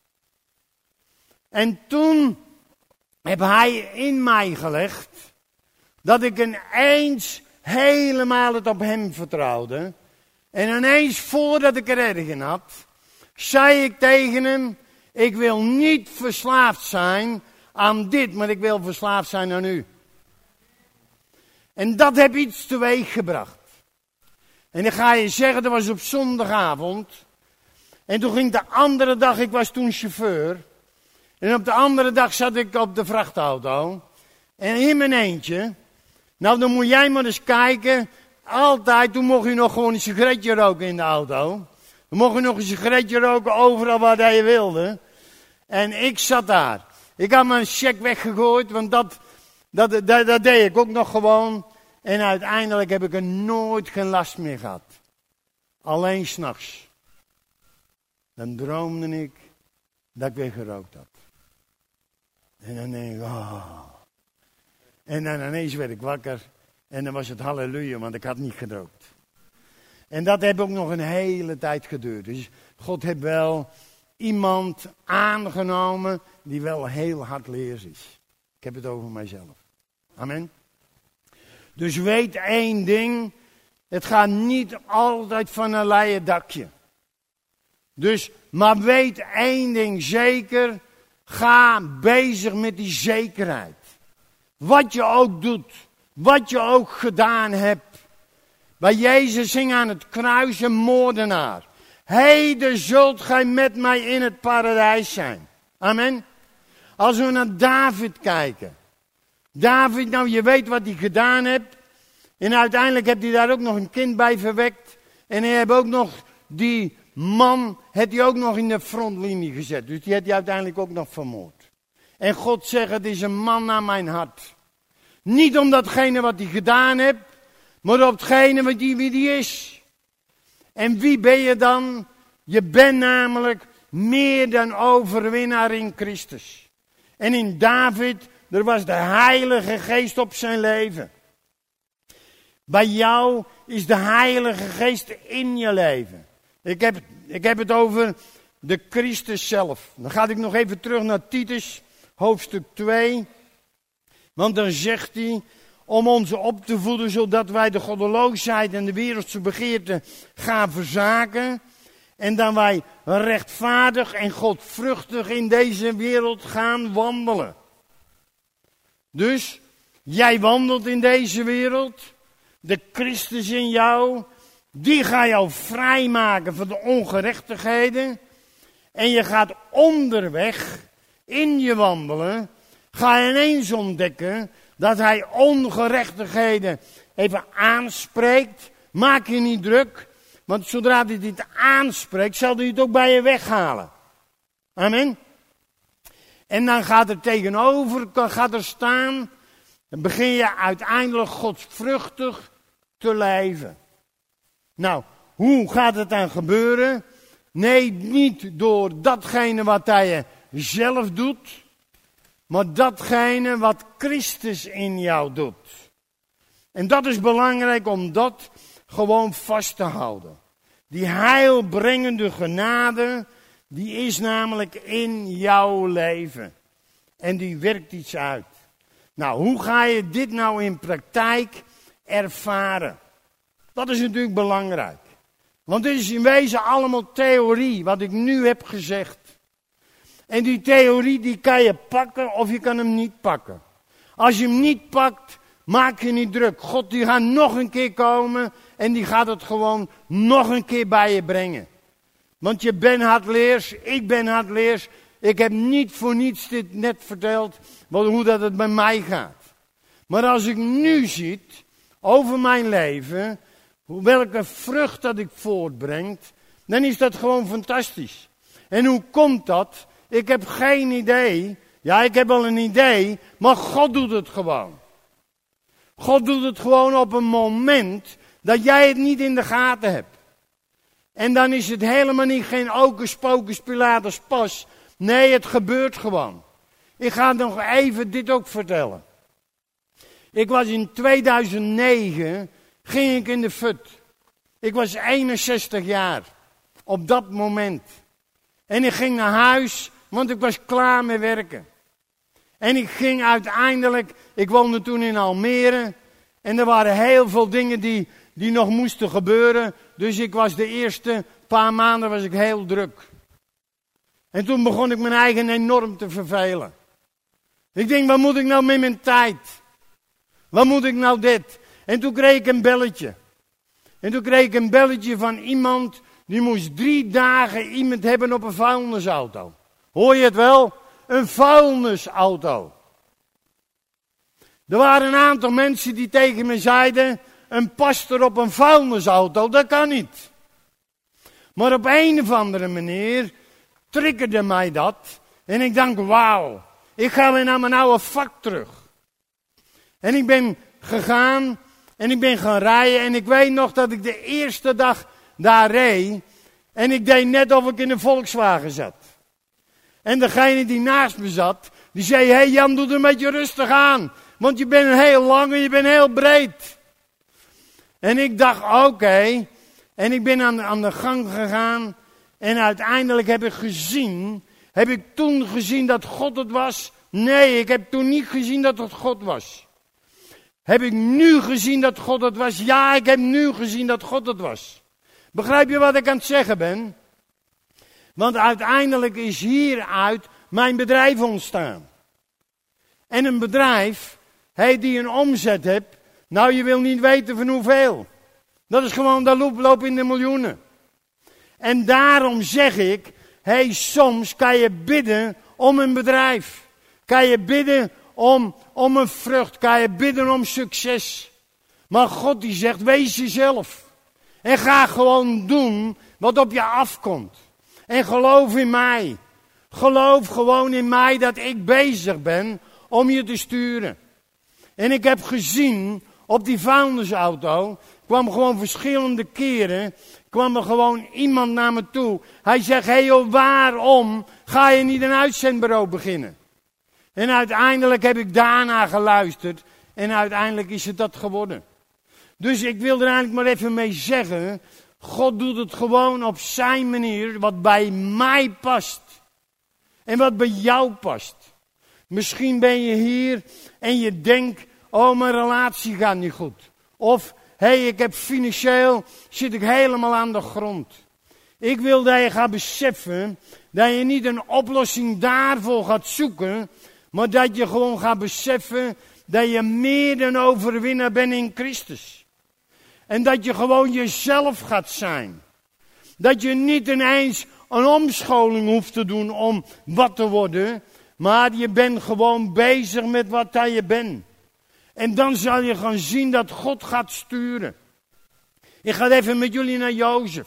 En toen heb hij in mij gelegd dat ik ineens helemaal het op hem vertrouwde. En ineens, voordat ik er erg in had, zei ik tegen hem, ik wil niet verslaafd zijn aan dit, maar ik wil verslaafd zijn aan u. En dat heb iets teweeg gebracht. En dan ga je zeggen, dat was op zondagavond. En toen ging de andere dag, ik was toen chauffeur. En op de andere dag zat ik op de vrachtauto. En in mijn eentje. Nou, dan moet jij maar eens kijken. Altijd, toen mocht je nog gewoon een sigaretje roken in de auto. We mochten nog een sigaretje roken overal waar je wilde. En ik zat daar. Ik had mijn cheque weggegooid, want dat, dat, dat, dat deed ik ook nog gewoon. En uiteindelijk heb ik er nooit geen last meer gehad. Alleen 's nachts. Dan droomde ik dat ik weer gerookt had. En dan denk ik, oh. En dan ineens werd ik wakker. En dan was het halleluja, want ik had niet gerookt. En dat heeft ook nog een hele tijd geduurd. Dus God heeft wel iemand aangenomen die wel heel hardleers is. Ik heb het over mijzelf. Amen. Dus weet één ding. Het gaat niet altijd van een leien dakje. Dus, maar weet één ding zeker. Ga bezig met die zekerheid. Wat je ook doet. Wat je ook gedaan hebt. Bij Jezus hing aan het kruis een moordenaar. Heden zult gij met mij in het paradijs zijn. Amen. Als we naar David kijken. David, nou je weet wat hij gedaan heeft. En uiteindelijk heeft hij daar ook nog een kind bij verwekt. En hij heeft ook nog die man, heeft hij ook nog in de frontlinie gezet. Dus die heeft hij uiteindelijk ook nog vermoord. En God zegt, het is een man naar mijn hart. Niet om datgene wat hij gedaan heeft, maar op hetgene wat die, wie die is. En wie ben je dan? Je bent namelijk meer dan overwinnaar in Christus. En in David, er was de Heilige Geest op zijn leven. Bij jou is de Heilige Geest in je leven. Ik heb, ik heb het over de Christus zelf. Dan ga ik nog even terug naar Titus, hoofdstuk twee. Want dan zegt hij, om ons op te voeden, zodat wij de goddeloosheid en de wereldse begeerten gaan verzaken. En dan wij rechtvaardig en godvruchtig in deze wereld gaan wandelen. Dus, jij wandelt in deze wereld. De Christus in jou, die gaat jou vrijmaken van de ongerechtigheden. En je gaat onderweg, in je wandelen, ga je ineens ontdekken dat hij ongerechtigheden even aanspreekt. Maak je niet druk, want zodra hij dit aanspreekt, zal hij het ook bij je weghalen. Amen. En dan gaat er tegenover, gaat er staan, dan begin je uiteindelijk godsvruchtig te leven. Nou, hoe gaat het dan gebeuren? Nee, niet door datgene wat hij zelf doet, maar datgene wat Christus in jou doet. En dat is belangrijk om dat gewoon vast te houden. Die heilbrengende genade, die is namelijk in jouw leven. En die werkt iets uit. Nou, hoe ga je dit nou in praktijk ervaren? Dat is natuurlijk belangrijk. Want dit is in wezen allemaal theorie, wat ik nu heb gezegd. En die theorie die kan je pakken of je kan hem niet pakken. Als je hem niet pakt, maak je niet druk. God die gaat nog een keer komen en die gaat het gewoon nog een keer bij je brengen. Want je bent hardleers, ik ben hardleers. Ik heb niet voor niets dit net verteld, hoe dat het bij mij gaat. Maar als ik nu ziet over mijn leven, welke vrucht dat ik voortbreng, dan is dat gewoon fantastisch. En hoe komt dat? Ik heb geen idee. Ja, ik heb wel een idee, maar God doet het gewoon. God doet het gewoon op een moment dat jij het niet in de gaten hebt. En dan is het helemaal niet geen hocus pocus pilatus pas. Nee, het gebeurt gewoon. Ik ga nog even dit ook vertellen. Ik was in tweeduizend negen, ging ik in de fut. Ik was eenenzestig jaar. Op dat moment. En ik ging naar huis, want ik was klaar met werken. En ik ging uiteindelijk, ik woonde toen in Almere. En er waren heel veel dingen die, die nog moesten gebeuren. Dus ik was de eerste paar maanden was ik heel druk. En toen begon ik mijn eigen enorm te vervelen. Ik denk, wat moet ik nou met mijn tijd? Wat moet ik nou dit? En toen kreeg ik een belletje. En toen kreeg ik een belletje van iemand, die moest drie dagen iemand hebben op een vuilnisauto. Hoor je het wel? Een vuilnisauto. Er waren een aantal mensen die tegen me zeiden, een pastor op een vuilnisauto, dat kan niet. Maar op een of andere manier triggerde mij dat. En ik dacht, wauw, ik ga weer naar mijn oude vak terug. En ik ben gegaan en ik ben gaan rijden. En ik weet nog dat ik de eerste dag daar reed. En ik deed net of ik in een Volkswagen zat. En degene die naast me zat, die zei, hé hey Jan, doe er een beetje rustig aan. Want je bent heel lang en je bent heel breed. En ik dacht, oké. Okay. En ik ben aan, aan de gang gegaan. En uiteindelijk heb ik gezien, heb ik toen gezien dat God het was? Nee, ik heb toen niet gezien dat het God was. Heb ik nu gezien dat God het was? Ja, ik heb nu gezien dat God het was. Begrijp je wat ik aan het zeggen ben? Want uiteindelijk is hieruit mijn bedrijf ontstaan. En een bedrijf, hey, die een omzet hebt, nou je wil niet weten van hoeveel. Dat is gewoon, dat loop, loop in de miljoenen. En daarom zeg ik, hey, soms kan je bidden om een bedrijf. Kan je bidden om, om een vrucht, kan je bidden om succes. Maar God die zegt, wees jezelf. En ga gewoon doen wat op je afkomt. En geloof in mij. Geloof gewoon in mij dat ik bezig ben om je te sturen. En ik heb gezien op die vuilnisauto, kwam gewoon verschillende keren, kwam er gewoon iemand naar me toe. Hij zegt, hé hey joh, waarom ga je niet een uitzendbureau beginnen? En uiteindelijk heb ik daarna geluisterd en uiteindelijk is het dat geworden. Dus ik wil er eigenlijk maar even mee zeggen, God doet het gewoon op zijn manier, wat bij mij past. En wat bij jou past. Misschien ben je hier en je denkt, oh mijn relatie gaat niet goed. Of, hé hey, ik heb financieel, zit ik helemaal aan de grond. Ik wil dat je gaat beseffen, dat je niet een oplossing daarvoor gaat zoeken, maar dat je gewoon gaat beseffen, dat je meer dan overwinnaar bent in Christus. En dat je gewoon jezelf gaat zijn. Dat je niet ineens een omscholing hoeft te doen om wat te worden. Maar je bent gewoon bezig met wat dat je bent. En dan zal je gaan zien dat God gaat sturen. Ik ga even met jullie naar Jozef.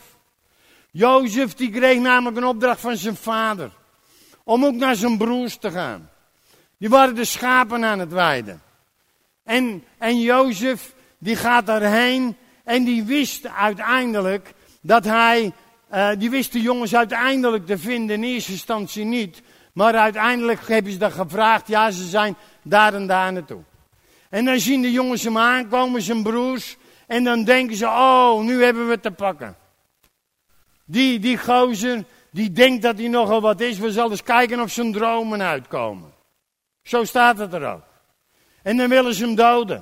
Jozef die kreeg namelijk een opdracht van zijn vader. Om ook naar zijn broers te gaan. Die waren de schapen aan het weiden. En, en Jozef die gaat daarheen. En die wist uiteindelijk dat hij, uh, die wist de jongens uiteindelijk te vinden, in eerste instantie niet. Maar uiteindelijk hebben ze dat gevraagd, ja ze zijn daar en daar naartoe. En dan zien de jongens hem aankomen, zijn broers. En dan denken ze, oh nu hebben we het te pakken. Die, die gozer, die denkt dat hij nogal wat is, we zullen eens kijken of zijn dromen uitkomen. Zo staat het er ook. En dan willen ze hem doden.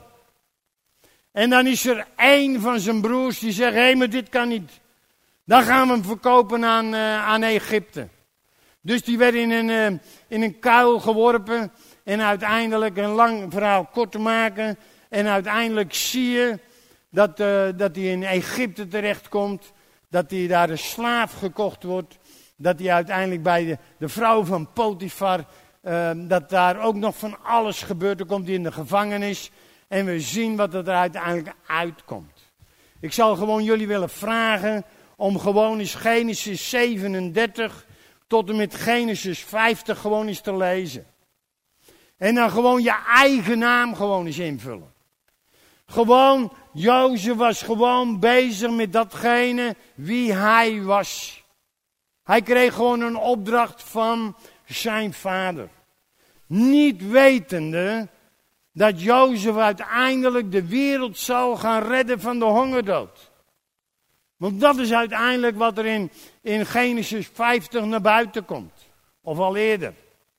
En dan is er één van zijn broers die zegt, hé, hey, maar dit kan niet. Dan gaan we hem verkopen aan, uh, aan Egypte. Dus die werd in een, uh, in een kuil geworpen. En uiteindelijk, een lang verhaal kort te maken. En uiteindelijk zie je dat, uh, dat hij in Egypte terechtkomt. Dat hij daar een slaaf gekocht wordt. Dat hij uiteindelijk bij de, de vrouw van Potifar, uh, dat daar ook nog van alles gebeurt. Dan komt hij in de gevangenis. En we zien wat er uiteindelijk uitkomt. Ik zal gewoon jullie willen vragen om gewoon eens Genesis zevenendertig tot en met Genesis vijftig gewoon eens te lezen. En dan gewoon je eigen naam gewoon eens invullen. Gewoon, Jozef was gewoon bezig met datgene wie hij was. Hij kreeg gewoon een opdracht van zijn vader. Niet wetende dat Jozef uiteindelijk de wereld zal gaan redden van de hongerdood. Want dat is uiteindelijk wat er in, in Genesis vijftig naar buiten komt. Of al eerder.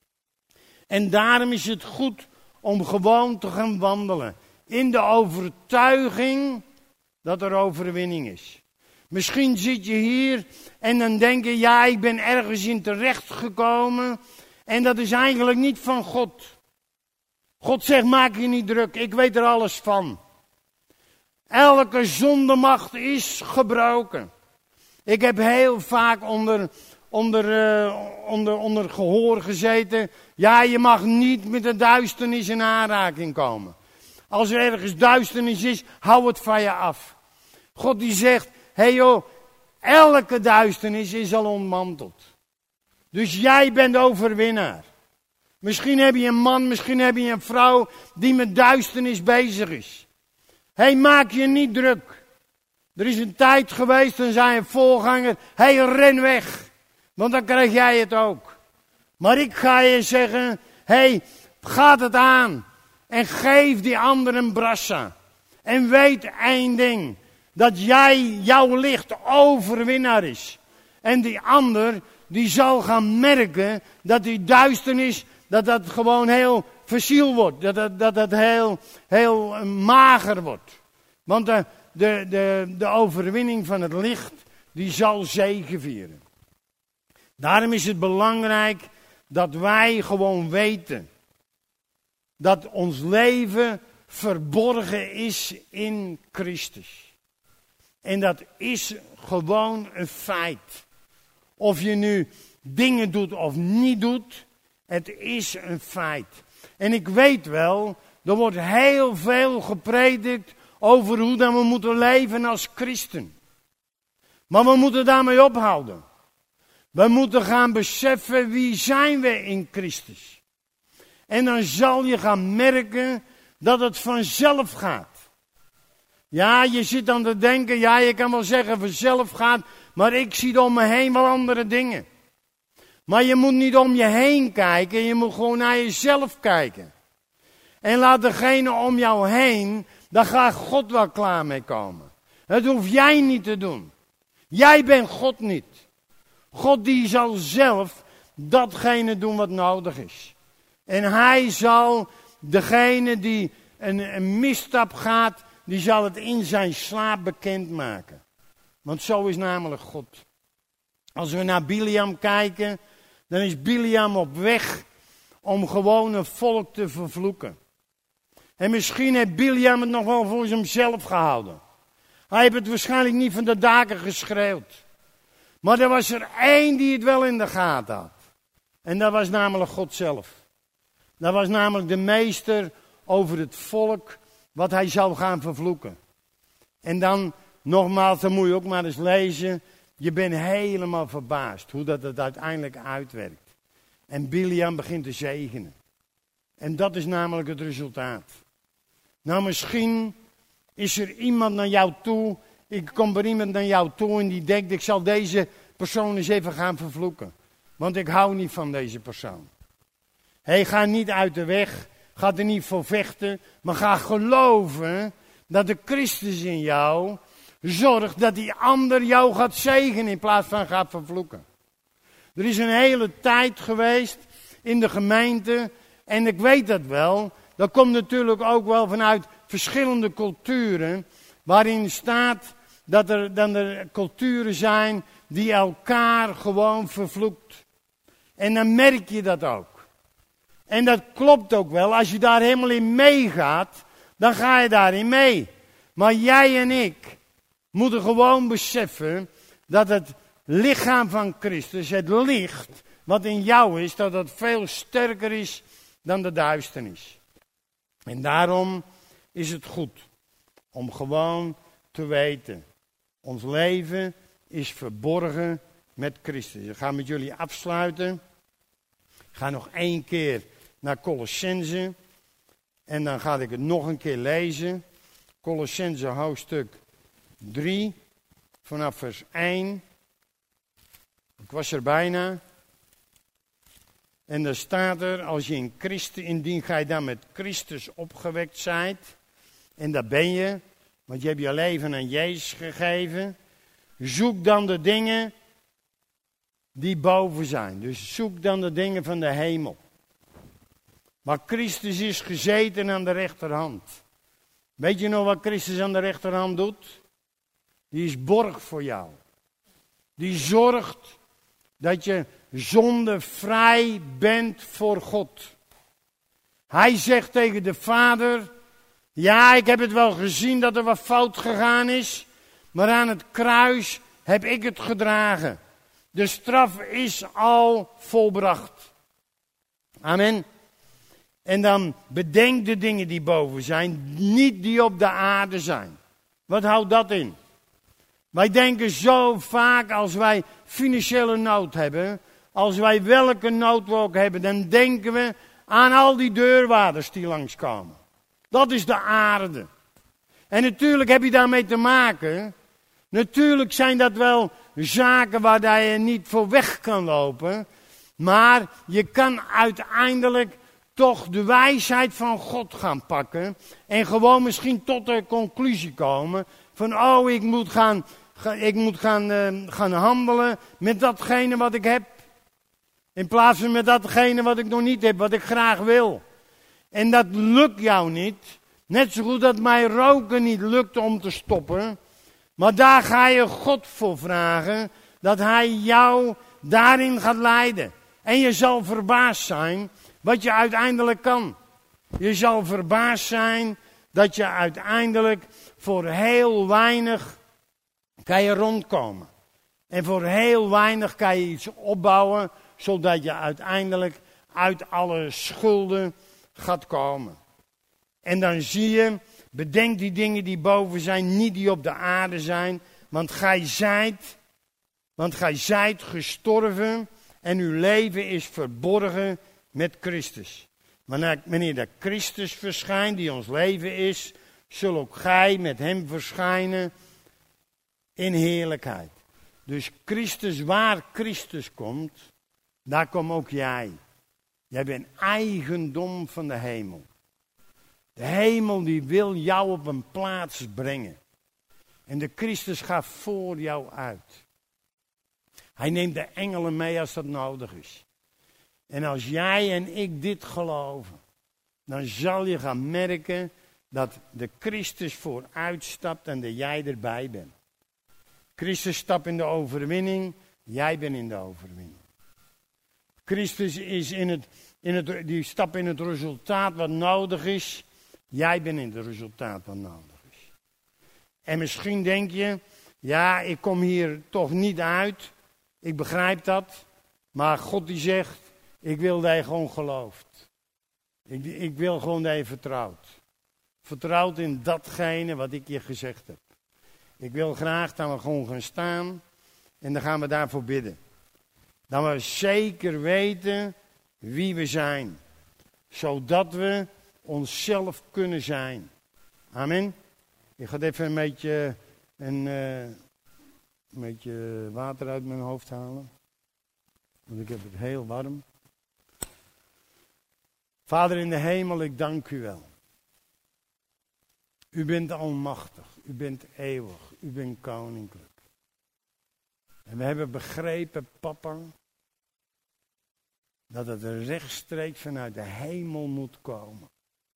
En daarom is het goed om gewoon te gaan wandelen. In de overtuiging dat er overwinning is. Misschien zit je hier en dan denk je, ja, ik ben ergens in terecht gekomen. En dat is eigenlijk niet van God. God zegt, maak je niet druk, ik weet er alles van. Elke zondemacht is gebroken. Ik heb heel vaak onder, onder, uh, onder, onder gehoor gezeten. Ja, je mag niet met de duisternis in aanraking komen. Als er ergens duisternis is, hou het van je af. God die zegt, hé hey joh, elke duisternis is al ontmanteld. Dus jij bent overwinnaar. Misschien heb je een man, misschien heb je een vrouw die met duisternis bezig is. Hé, hey, maak je niet druk. Er is een tijd geweest, dan zei een voorganger, hé, hey, ren weg. Want dan krijg jij het ook. Maar ik ga je zeggen, hé, hey, gaat het aan. En geef die ander een brassa. En weet één ding. Dat jij, jouw licht overwinnaar is. En die ander, die zal gaan merken dat die duisternis, dat dat gewoon heel verziel wordt. Dat dat, dat, dat heel, heel mager wordt. Want de, de, de, de overwinning van het licht, die zal zegevieren. Daarom is het belangrijk dat wij gewoon weten dat ons leven verborgen is in Christus. En dat is gewoon een feit. Of je nu dingen doet of niet doet, het is een feit. En ik weet wel, er wordt heel veel gepredikt over hoe dan we moeten leven als christen. Maar we moeten daarmee ophouden. We moeten gaan beseffen wie zijn we in Christus. En dan zal je gaan merken dat het vanzelf gaat. Ja, je zit dan te denken, ja, je kan wel zeggen vanzelf gaat, maar ik zie om me heen wel andere dingen. Maar je moet niet om je heen kijken, je moet gewoon naar jezelf kijken. En laat degene om jou heen, daar gaat God wel klaar mee komen. Dat hoef jij niet te doen. Jij bent God niet. God die zal zelf datgene doen wat nodig is. En hij zal degene die een, een misstap gaat, die zal het in zijn slaap bekendmaken. Want zo is namelijk God. Als we naar Biliam kijken, dan is Biliam op weg om gewoon een volk te vervloeken. En misschien heeft Biliam het nog wel voor zichzelf gehouden. Hij heeft het waarschijnlijk niet van de daken geschreeuwd. Maar er was er één die het wel in de gaten had. En dat was namelijk God zelf. Dat was namelijk de meester over het volk wat hij zou gaan vervloeken. En dan, nogmaals, dan moet je ook maar eens lezen. Je bent helemaal verbaasd hoe dat het uiteindelijk uitwerkt. En Biliam begint te zegenen. En dat is namelijk het resultaat. Nou, misschien is er iemand naar jou toe. Ik kom bij iemand naar jou toe en die denkt, ik zal deze persoon eens even gaan vervloeken. Want ik hou niet van deze persoon. Hé, hey, ga niet uit de weg. Ga er niet voor vechten. Maar ga geloven dat de Christus in jou zorgt dat die ander jou gaat zegenen in plaats van gaat vervloeken. Er is een hele tijd geweest in de gemeente. En ik weet dat wel. Dat komt natuurlijk ook wel vanuit verschillende culturen. Waarin staat dat er dan er culturen zijn die elkaar gewoon vervloekt. En dan merk je dat ook. En dat klopt ook wel. Als je daar helemaal in meegaat, dan ga je daarin mee. Maar jij en ik moeten gewoon beseffen dat het lichaam van Christus, het licht wat in jou is, dat dat veel sterker is dan de duisternis. En daarom is het goed om gewoon te weten. Ons leven is verborgen met Christus. Ik ga met jullie afsluiten. Ik ga nog één keer naar Colossense. En dan ga ik het nog een keer lezen. Colossense hoofdstuk drie. Vanaf vers één. Ik was er bijna. En daar staat er, als je in Christus, indien gij dan met Christus opgewekt zijt. En dat ben je. Want je hebt je leven aan Jezus gegeven. Zoek dan de dingen die boven zijn. Dus zoek dan de dingen van de hemel. Maar Christus is gezeten aan de rechterhand. Weet je nog wat Christus aan de rechterhand doet? Die is borg voor jou. Die zorgt dat je zondevrij bent voor God. Hij zegt tegen de Vader, ja, ik heb het wel gezien dat er wat fout gegaan is, maar aan het kruis heb ik het gedragen. De straf is al volbracht. Amen. En dan bedenk de dingen die boven zijn, niet die op de aarde zijn. Wat houdt dat in? Wij denken zo vaak als wij financiële nood hebben, als wij welke nood we ook hebben, dan denken we aan al die deurwaarders die langskomen. Dat is de aarde. En natuurlijk heb je daarmee te maken. Natuurlijk zijn dat wel zaken waar je niet voor weg kan lopen. Maar je kan uiteindelijk toch de wijsheid van God gaan pakken. En gewoon misschien tot de conclusie komen van oh, ik moet gaan, ik moet gaan, uh, gaan handelen met datgene wat ik heb. In plaats van met datgene wat ik nog niet heb, wat ik graag wil. En dat lukt jou niet. Net zo goed dat mij roken niet lukt om te stoppen. Maar daar ga je God voor vragen. Dat hij jou daarin gaat leiden. En je zal verbaasd zijn wat je uiteindelijk kan. Je zal verbaasd zijn dat je uiteindelijk voor heel weinig kan je rondkomen. En voor heel weinig kan je iets opbouwen, zodat je uiteindelijk uit alle schulden gaat komen. En dan zie je, bedenk die dingen die boven zijn, niet die op de aarde zijn. Want gij zijt, want gij zijt gestorven en uw leven is verborgen met Christus. Wanneer de Christus verschijnt, die ons leven is, zul ook gij met hem verschijnen in heerlijkheid. Dus Christus, waar Christus komt, daar kom ook jij. Jij bent eigendom van de hemel. De hemel die wil jou op een plaats brengen. En de Christus gaat voor jou uit. Hij neemt de engelen mee als dat nodig is. En als jij en ik dit geloven, dan zal je gaan merken dat de Christus vooruit stapt en dat jij erbij bent. Christus stapt in de overwinning, jij bent in de overwinning. Christus is in het, in het, die stapt in het resultaat wat nodig is. Jij bent in het resultaat wat nodig is. En misschien denk je, ja, ik kom hier toch niet uit. Ik begrijp dat. Maar God die zegt, ik wil dat je gewoon gelooft. Ik, ik wil gewoon dat je vertrouwt. Vertrouwt in datgene wat ik je gezegd heb. Ik wil graag dat we gewoon gaan staan en dan gaan we daarvoor bidden. Dat we zeker weten wie we zijn. Zodat we onszelf kunnen zijn. Amen. Ik ga even een beetje, een, uh, een beetje water uit mijn hoofd halen. Want ik heb het heel warm. Vader in de hemel, ik dank u wel. U bent almachtig. U bent eeuwig. U bent koninklijk. En we hebben begrepen, papa, dat het rechtstreeks vanuit de hemel moet komen.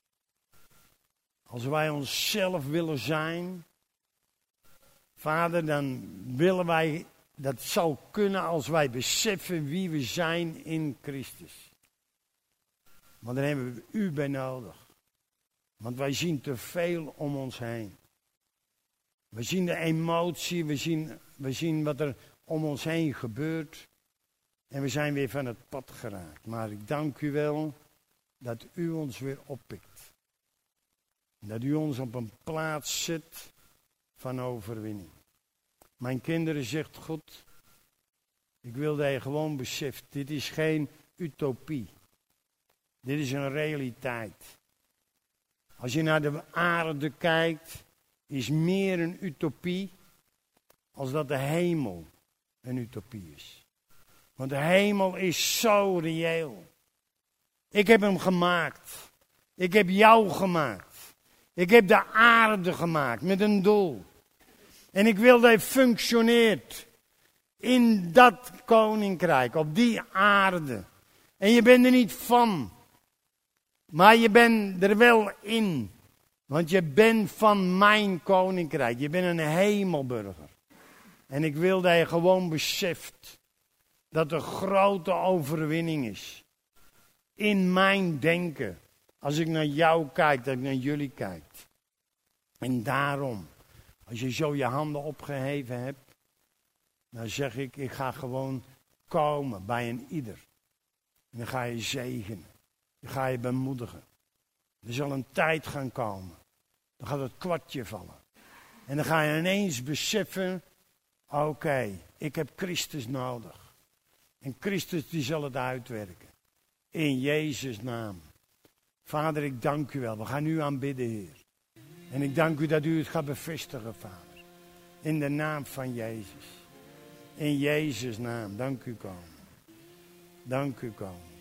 Als wij onszelf willen zijn, Vader, dan willen wij, dat zal kunnen als wij beseffen wie we zijn in Christus. Maar dan hebben we u bij nodig. Want wij zien te veel om ons heen. We zien de emotie, we zien, we zien wat er om ons heen gebeurt. En we zijn weer van het pad geraakt. Maar ik dank u wel dat u ons weer oppikt. Dat u ons op een plaats zet van overwinning. Mijn kinderen, zegt God, ik wil dat je gewoon beseft, dit is geen utopie. Dit is een realiteit. Als je naar de aarde kijkt, is meer een utopie als dat de hemel een utopie is. Want de hemel is zo reëel. Ik heb hem gemaakt. Ik heb jou gemaakt. Ik heb de aarde gemaakt met een doel. En ik wil dat je functioneert in dat koninkrijk, op die aarde. En je bent er niet van. Maar je bent er wel in. Want je bent van mijn koninkrijk. Je bent een hemelburger. En ik wil dat je gewoon beseft dat er grote overwinning is. In mijn denken. Als ik naar jou kijk, dat ik naar jullie kijk. En daarom, als je zo je handen opgeheven hebt, dan zeg ik, ik ga gewoon komen bij een ieder. En dan ga je zegenen. Dan ga je bemoedigen. Er zal een tijd gaan komen. Dan gaat het kwartje vallen. En dan ga je ineens beseffen Oké, okay, ik heb Christus nodig. En Christus die zal het uitwerken. In Jezus' naam. Vader, ik dank u wel. We gaan u aanbidden, Heer. En ik dank u dat u het gaat bevestigen, Vader. In de naam van Jezus. In Jezus' naam. Dank u, koning. Dank u, koning.